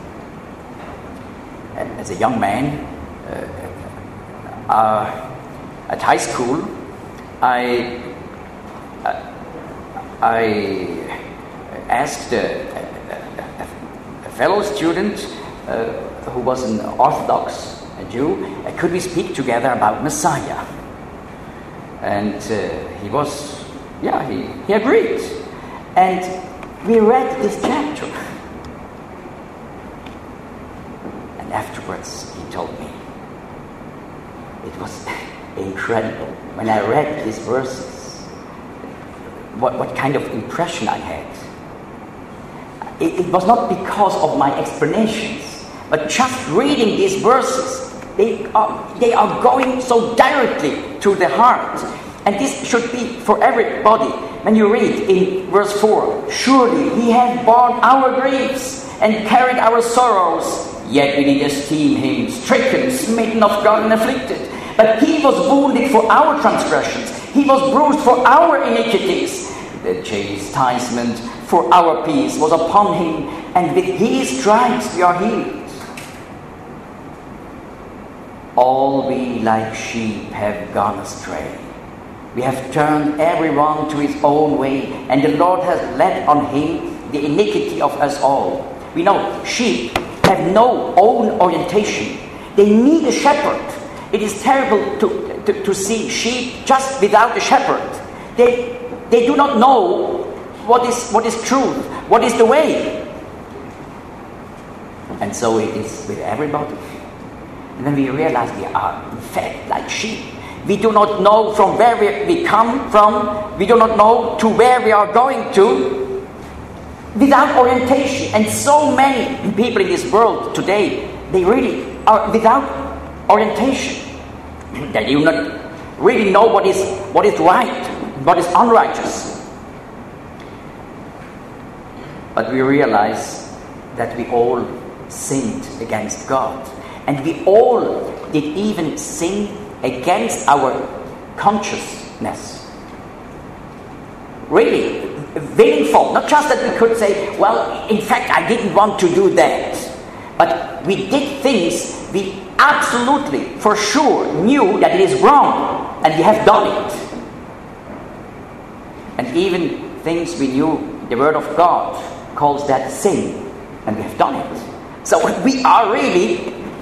as a young man uh, uh, at high school, I uh, I asked a, a, a fellow student uh, who was an Orthodox Jew, uh, could we speak together about Messiah? And uh, he was, yeah, he, he agreed. And we read this chapter. And afterwards he told me, it was incredible. When I read these verses, what, what kind of impression I had. It, it was not because of my explanations, but just reading these verses, they are, they are going so directly to the heart. And this should be for everybody. When you read in verse four, surely he has borne our griefs and carried our sorrows, yet we did esteem him stricken, smitten of God, and afflicted. But he was wounded for our transgressions, he was bruised for our iniquities. The chastisement for our peace was upon him, and with his stripes we are healed. All we like sheep have gone astray. We have turned everyone to his own way, and the Lord has laid on him the iniquity of us all. We know sheep have no own orientation. They need a shepherd. It is terrible to, to, to see sheep just without a shepherd. They, they do not know what is, what is truth, what is the way. And so it is with everybody. And then we realize we are in fact like sheep. We do not know from where we come from. We do not know to where we are going to without orientation. And so many people in this world today, they really are without orientation. They do not really know what is what is right, what is unrighteous. But we realize that we all sinned against God. And we all did even sin against our consciousness. Really, willful. Not just that we could say, well, in fact, I didn't want to do that. But we did things we absolutely, for sure, knew that it is wrong. And we have done it. And even things we knew the Word of God calls that sin. And we have done it. So we are really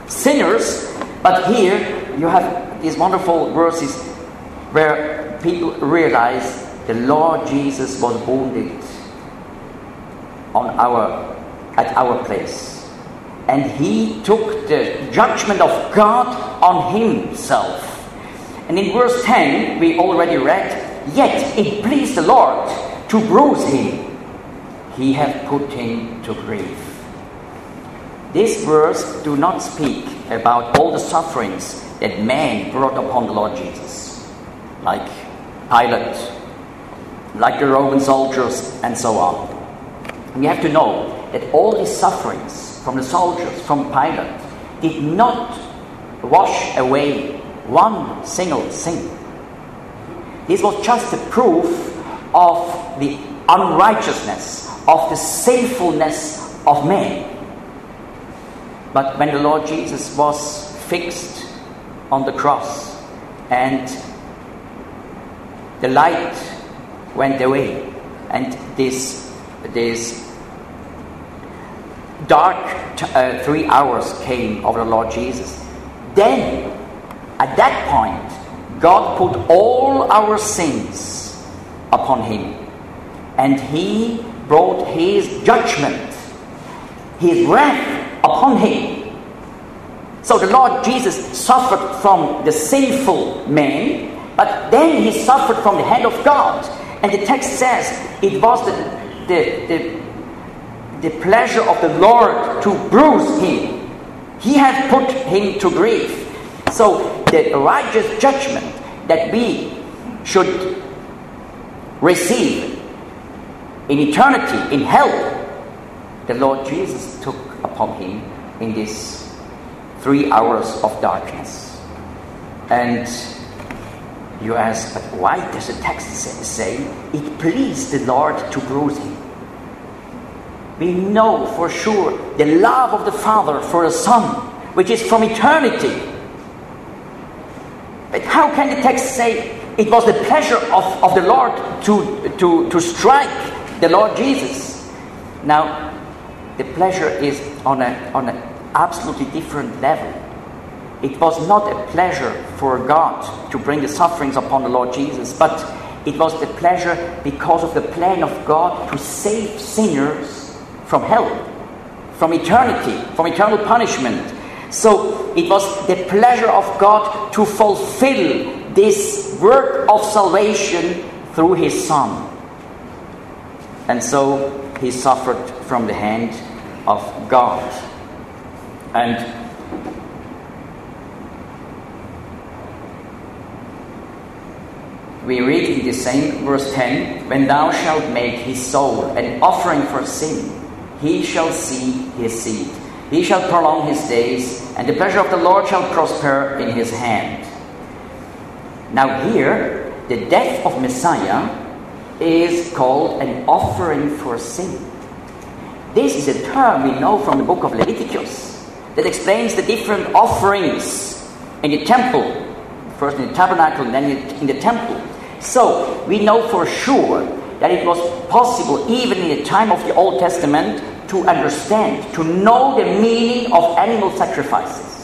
sinners. But here you have these wonderful verses where people realize the Lord Jesus was wounded on our at our place, and he took the judgment of God on himself. And in verse ten we already read, yet it pleased the Lord to bruise him, he hath put him to grief. This verse do not speak about all the sufferings that man brought upon the Lord Jesus, like Pilate, like the Roman soldiers, and so on. We have to know that all these sufferings from the soldiers, from Pilate, did not wash away one single sin. This was just a proof of the unrighteousness, of the sinfulness of man. But when the Lord Jesus was fixed on the cross and the light went away and this this dark t- uh, three hours came over the Lord Jesus, then at that point God put all our sins upon him, and he brought his judgment, his wrath upon him. So the Lord Jesus suffered from the sinful man, but then he suffered from the hand of God. And the text says it was the, the, the, the pleasure of the Lord to bruise him. He had put him to grief. So the righteous judgment that we should receive in eternity, in hell, the Lord Jesus took upon him in these three hours of darkness. And you ask, but why does the text say it pleased the Lord to bruise him? We know for sure the love of the Father for the Son, which is from eternity. But how can the text say it was the pleasure of, of the Lord to, to, to strike the Lord Jesus? Now, the pleasure is on a on an absolutely different level. It was not a pleasure for God to bring the sufferings upon the Lord Jesus, but it was the pleasure because of the plan of God to save sinners from hell, from eternity, from eternal punishment. So it was the pleasure of God to fulfill this work of salvation through his Son. And so he suffered from the hand of God. And we read in the same verse ten, when thou shalt make his soul an offering for sin, he shall see his seed. He shall prolong his days, and the pleasure of the Lord shall prosper in his hand. Now here, the death of Messiah is called an offering for sin. This is a term we know from the book of Leviticus that explains the different offerings in the temple, first in the tabernacle and then in the temple. So we know for sure that it was possible even in the time of the Old Testament to understand, to know the meaning of animal sacrifices.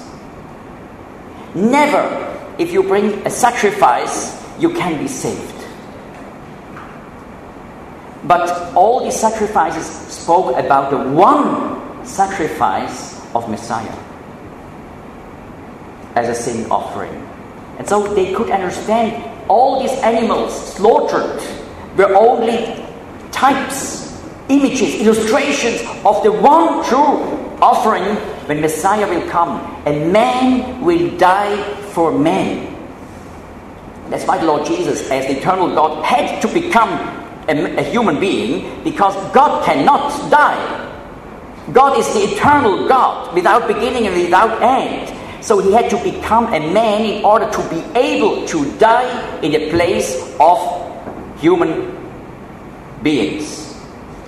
Never, if you bring a sacrifice, you can be saved. But all these sacrifices spoke about the one sacrifice of Messiah as a sin offering. And so they could understand all these animals slaughtered were only types, images, illustrations of the one true offering when Messiah will come. And man will die for man. That's why the Lord Jesus, as the eternal God, had to become a, a human being, because God cannot die. God is the eternal God, without beginning and without end. So he had to become a man in order to be able to die in the place of human beings.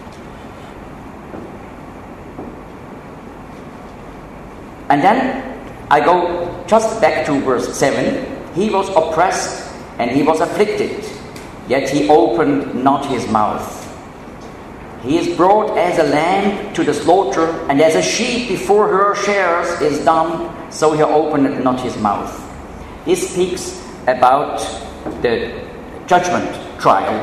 And then I go just back to verse seven. He was oppressed and he was afflicted, yet he opened not his mouth. He is brought as a lamb to the slaughter, and as a sheep before her shearers is dumb, so he opened not his mouth. This speaks about the judgment trial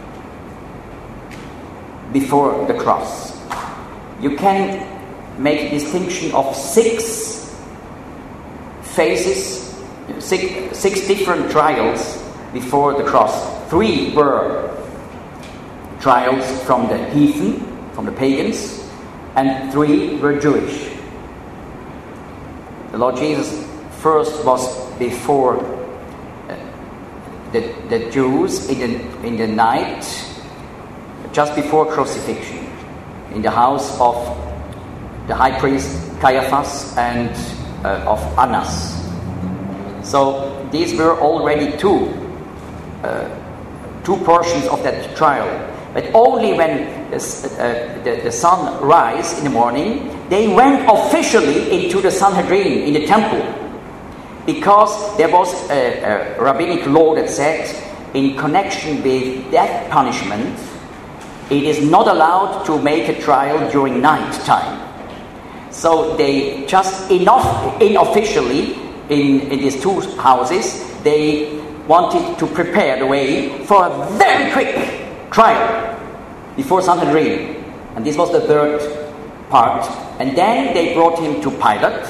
before the cross. You can make a distinction of six phases, six, six different trials before the cross. Three were trials from the heathen, from the pagans, and three were Jewish. The Lord Jesus first was before uh, the, the Jews in the, in the night, just before crucifixion, in the house of the high priest Caiaphas and uh, of Annas. So these were already two, uh, two portions of that trial. But only when the, uh, the, the sun rise in the morning, they went officially into the Sanhedrin, in the temple. Because there was a, a rabbinic law that said, in connection with death punishment, it is not allowed to make a trial during night time. So they just enough, unofficially, in, in these two houses, they wanted to prepare the way for a very quick trial before Sanhedrin. And this was the third part. And then they brought him to Pilate.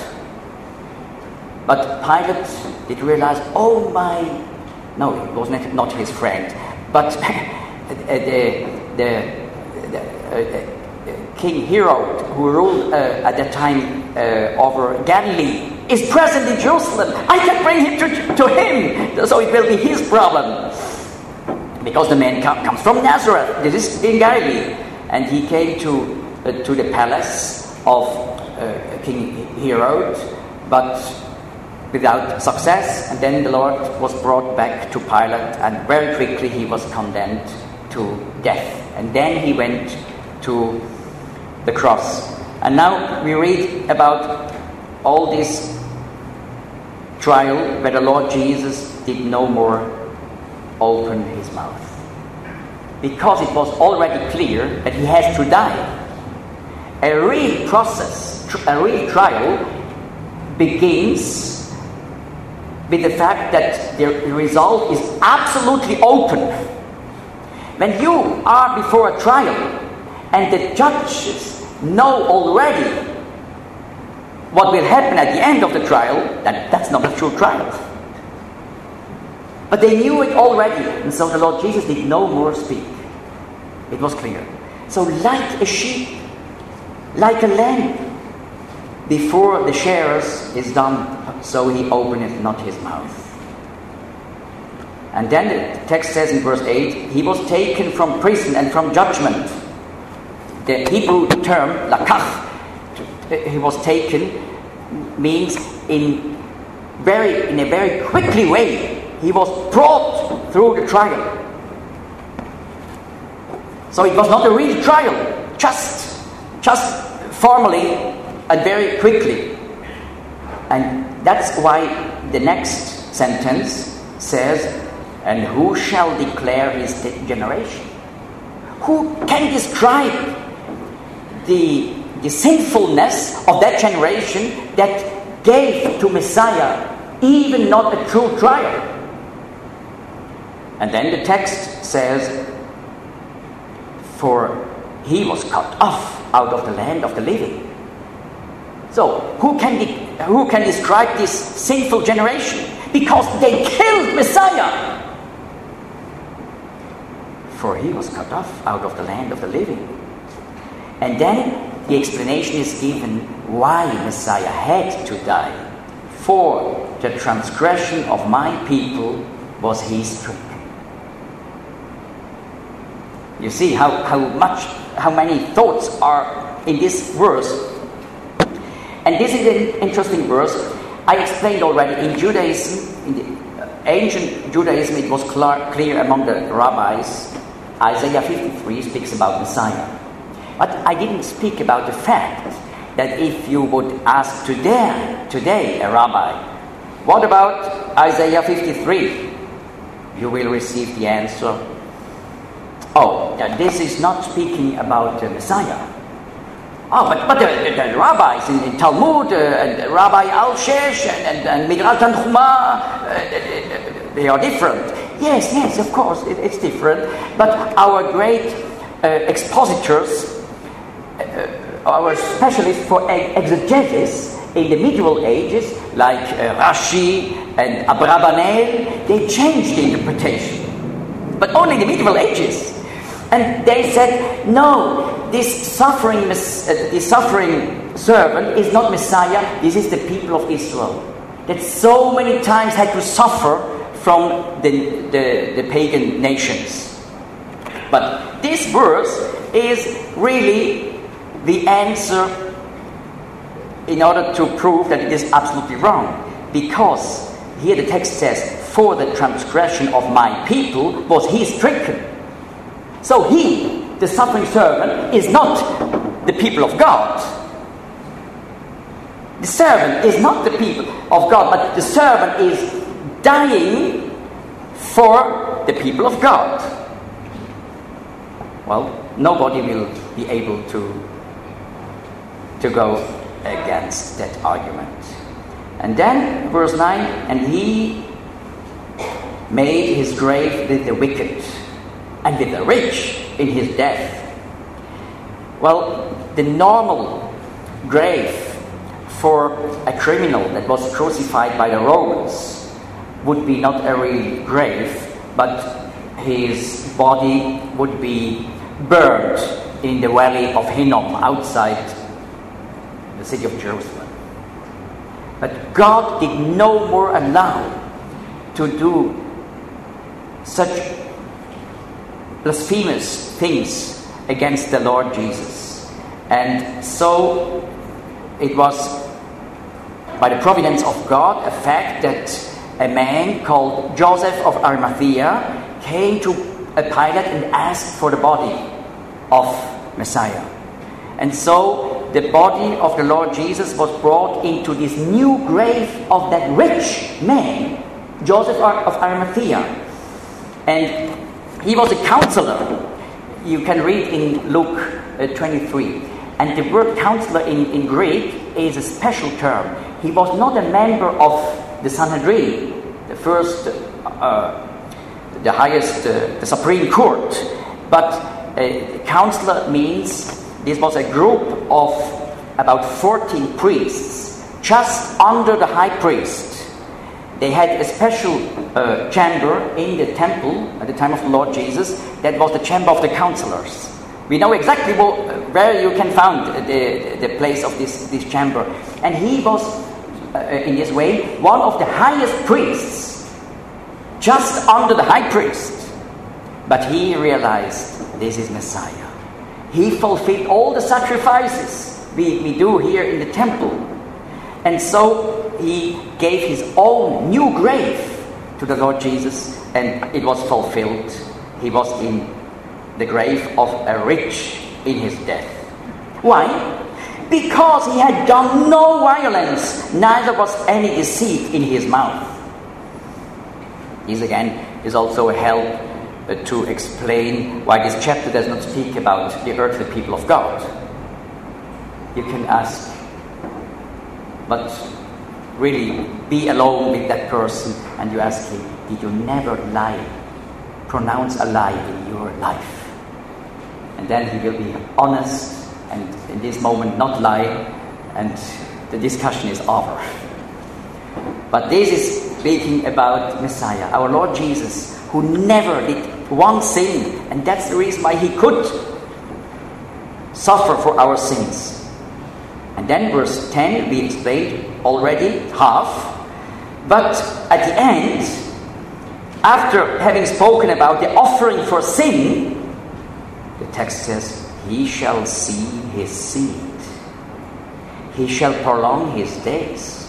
But Pilate did realize, oh my, no, it was not, not his friend, but the, the, the uh, King Herod, who ruled uh, at that time uh, over Galilee, is present in Jerusalem. I can bring him to, to him, so it will be his problem. Because the man com- comes from Nazareth, this is in Galilee, and he came to uh, to the palace of uh, King Herod, but without success. And then the Lord was brought back to Pilate, and very quickly he was condemned to death. And then he went to the cross. And now we read about all this trial where the Lord Jesus did no more open his mouth, because it was already clear that he has to die. A real process, a real trial begins with the fact that the result is absolutely open. When you are before a trial and the judges know already what will happen at the end of the trial, then that's not a true trial. But they knew it already, and so the Lord Jesus did no more speak. It was clear. So like a sheep, like a lamb, before the shearers is done, so he openeth not his mouth. And then the text says in verse eight, he was taken from prison and from judgment. The Hebrew term, lakach, he was taken, means in very in a very quickly way. He was brought through the trial. So it was not a real trial, just, just formally and very quickly. And that's why the next sentence says, and who shall declare his generation? Who can describe the, the sinfulness of that generation that gave to Messiah even not a true trial? And then the text says, for he was cut off out of the land of the living. So, who can de- who can describe this sinful generation? Because they killed Messiah. For he was cut off out of the land of the living. And then the explanation is given why Messiah had to die. For the transgression of my people was he stricken. You see how, how much, how many thoughts are in this verse. And this is an interesting verse. I explained already in Judaism, in the ancient Judaism, it was clear, clear among the rabbis. Isaiah fifty-three speaks about Messiah. But I didn't speak about the fact that if you would ask today, today a rabbi, what about Isaiah fifty-three? You will receive the answer, oh, this is not speaking about the Messiah. Oh, but, but the, the, the rabbis in, in Talmud, uh, and Rabbi Alshesh and, and, and Midrash Tanchuma, uh, they are different. Yes, yes, of course, it, it's different. But our great uh, expositors, uh, our specialists for exegesis in the medieval ages, like uh, Rashi and Abravanel, they changed the interpretation. But only in the medieval ages. And they said, no, this suffering, uh, this suffering servant is not Messiah, this is the people of Israel. That so many times had to suffer from the, the, the pagan nations. But this verse is really the answer in order to prove that it is absolutely wrong. Because here the text says, for the transgression of my people was he stricken. So he, the suffering servant, is not the people of God. The servant is not the people of God, but the servant is dying for the people of God. Well, nobody will be able to, to go against that argument. And then, verse nine, and he made his grave with the wicked and with the rich in his death. Well, the normal grave for a criminal that was crucified by the Romans would be not a real grave, but his body would be burned in the valley of Hinnom outside the city of Jerusalem. But God did no more allow to do such blasphemous things against the Lord Jesus. And so it was by the providence of God a fact that a man called Joseph of Arimathea came to a Pilate and asked for the body of Messiah. And so the body of the Lord Jesus was brought into this new grave of that rich man, Joseph of Arimathea. And he was a counselor. You can read in Luke uh, twenty-three. And the word counselor in, in Greek is a special term. He was not a member of the Sanhedrin, the first, uh, the highest, uh, the Supreme Court. But uh, counselor means this was a group of about fourteen priests just under the high priest. They had a special uh, chamber in the temple at the time of the Lord Jesus. That was the chamber of the counselors. We know exactly what, where you can find the, the place of this, this chamber. And he was, uh, in this way, one of the highest priests, just under the high priest. But he realized this is Messiah. He fulfilled all the sacrifices we, we do here in the temple. And so he gave his own new grave to the Lord Jesus, and it was fulfilled. He was in the grave of a rich in his death. Why? Because he had done no violence, neither was any deceit in his mouth. This again is also a help uh, to explain why this chapter does not speak about the earthly people of God. You can ask, but really be alone with that person and you ask him, did you never lie, pronounce a lie in your life? And then he will be honest and in this moment not lie, and the discussion is over. But this is speaking about Messiah, our Lord Jesus, who never did one sin, and that's the reason why he could suffer for our sins. And then verse ten, we explained already half. But at the end, after having spoken about the offering for sin, the text says, he shall see his seed. He shall prolong his days.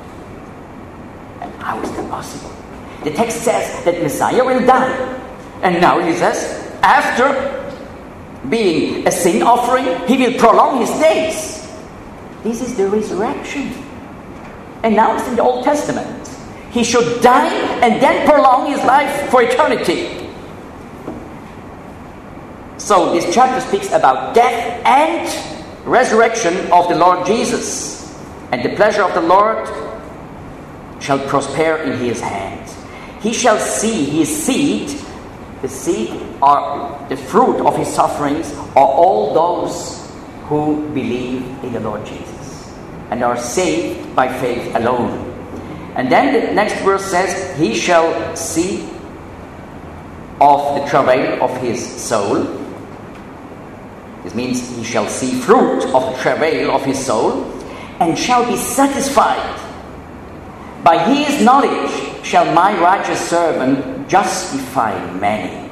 And how is that possible? The text says that Messiah will die. And now he says, after being a sin offering, he will prolong his days. This is the resurrection. Announced in the Old Testament. He should die and then prolong his life for eternity. So this chapter speaks about death and resurrection of the Lord Jesus, and the pleasure of the Lord shall prosper in his hand. He shall see his seed. The seed are the fruit of his sufferings are all those who believe in the Lord Jesus and are saved by faith alone. And then the next verse says, he shall see of the travail of his soul. This means he shall see fruit of the travail of his soul, and shall be satisfied. By his knowledge shall my righteous servant justify many.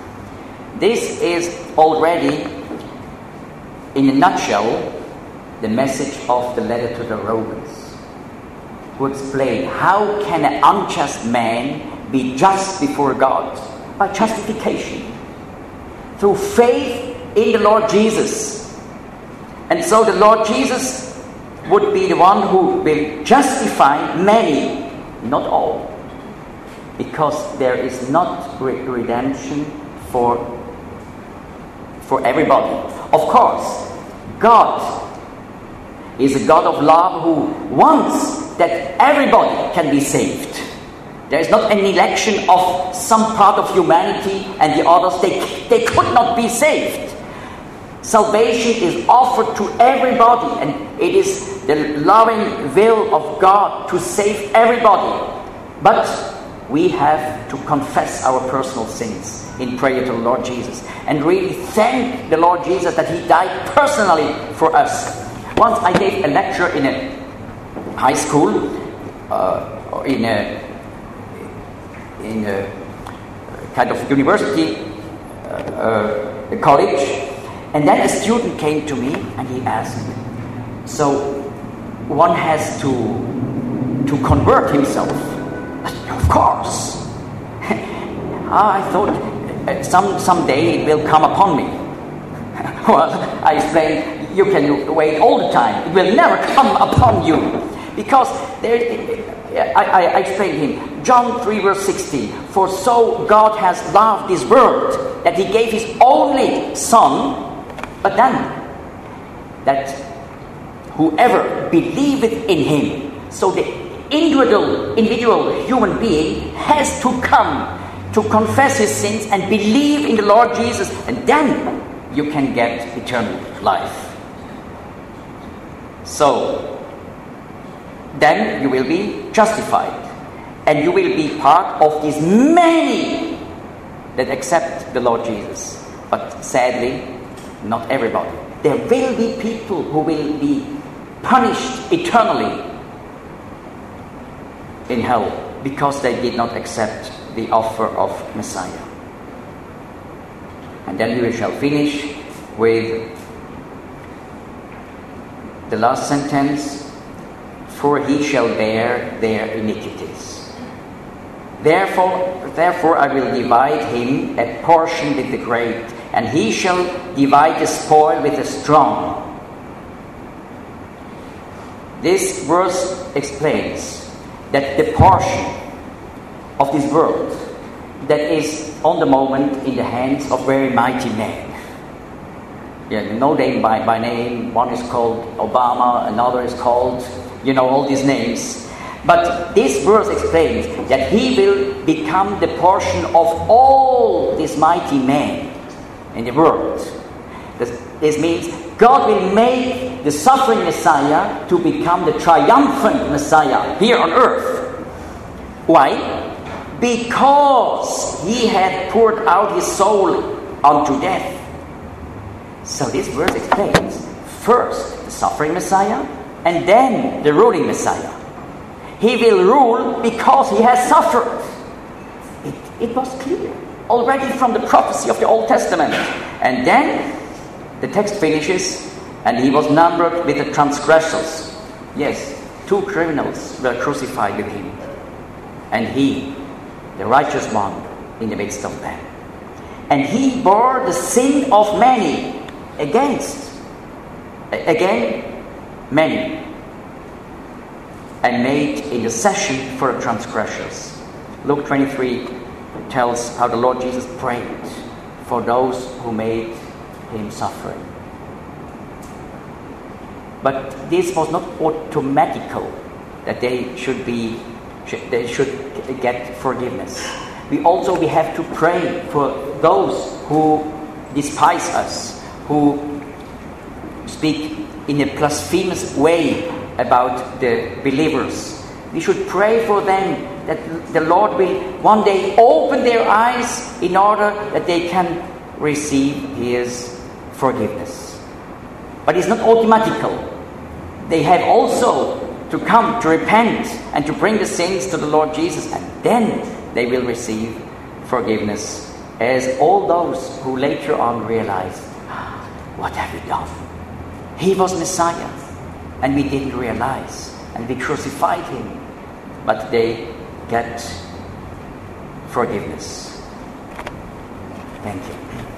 This is already, in a nutshell, the message of the letter to the Romans, who explain how can an unjust man be just before God? By justification, through faith in the Lord Jesus. And so the Lord Jesus would be the one who will justify many, not all, because there is not re- redemption for, for everybody. Of course, God is a God of love who wants that everybody can be saved. There is not an election of some part of humanity and the others, they, they could not be saved. Salvation is offered to everybody, and it is the loving will of God to save everybody. But we have to confess our personal sins in prayer to the Lord Jesus and really thank the Lord Jesus that he died personally for us. Once I gave a lecture in a high school, uh, or in a in a kind of university uh, uh, a college. And then a student came to me and he asked, so one has to to convert himself? I said, of course. I thought uh, some someday it will come upon me. Well, I explained, you can wait all the time. It will never come upon you. Because there, I, I, I explained to him, John three verse sixteen, for so God has loved this world that he gave his only Son, but then, that whoever believeth in him, so the individual, individual human being has to come to confess his sins and believe in the Lord Jesus, and then you can get eternal life. So, then you will be justified, and you will be part of these many that accept the Lord Jesus. But sadly, not everybody. There will be people who will be punished eternally in hell because they did not accept the offer of Messiah. And then we shall finish with the last sentence, for he shall bear their iniquities. Therefore, therefore I will divide him a portion with the great, and he shall divide the spoil with the strong. This verse explains that the portion of this world that is on the moment in the hands of very mighty men. Yeah, no name by, by name. One is called Obama, another is called, you know, all these names. But this verse explains that he will become the portion of all these mighty men in the world. This, this means God will make the suffering Messiah to become the triumphant Messiah here on earth. Why? Because he had poured out his soul unto death. So this verse explains first the suffering Messiah and then the ruling Messiah. He will rule because he has suffered. It, it was clear already from the prophecy of the Old Testament. And then the text finishes, and he was numbered with the transgressors. Yes, two criminals were crucified with him, and he, the righteous one, in the midst of them. And he bore the sin of many against, again, many, and made intercession for the transgressors. Luke twenty-three tells how the Lord Jesus prayed for those who made him suffering. But this was not automatical that they should be, should, they should get forgiveness. We also we have to pray for those who despise us, who speak in a blasphemous way about the believers. We should pray for them that the Lord will one day open their eyes in order that they can receive His forgiveness. But it's not automatical. They have also to come to repent and to bring the sins to the Lord Jesus, and then they will receive forgiveness, as all those who later on realized, what have we done? He was Messiah, and we didn't realize, and we crucified Him, but they get forgiveness. Thank you.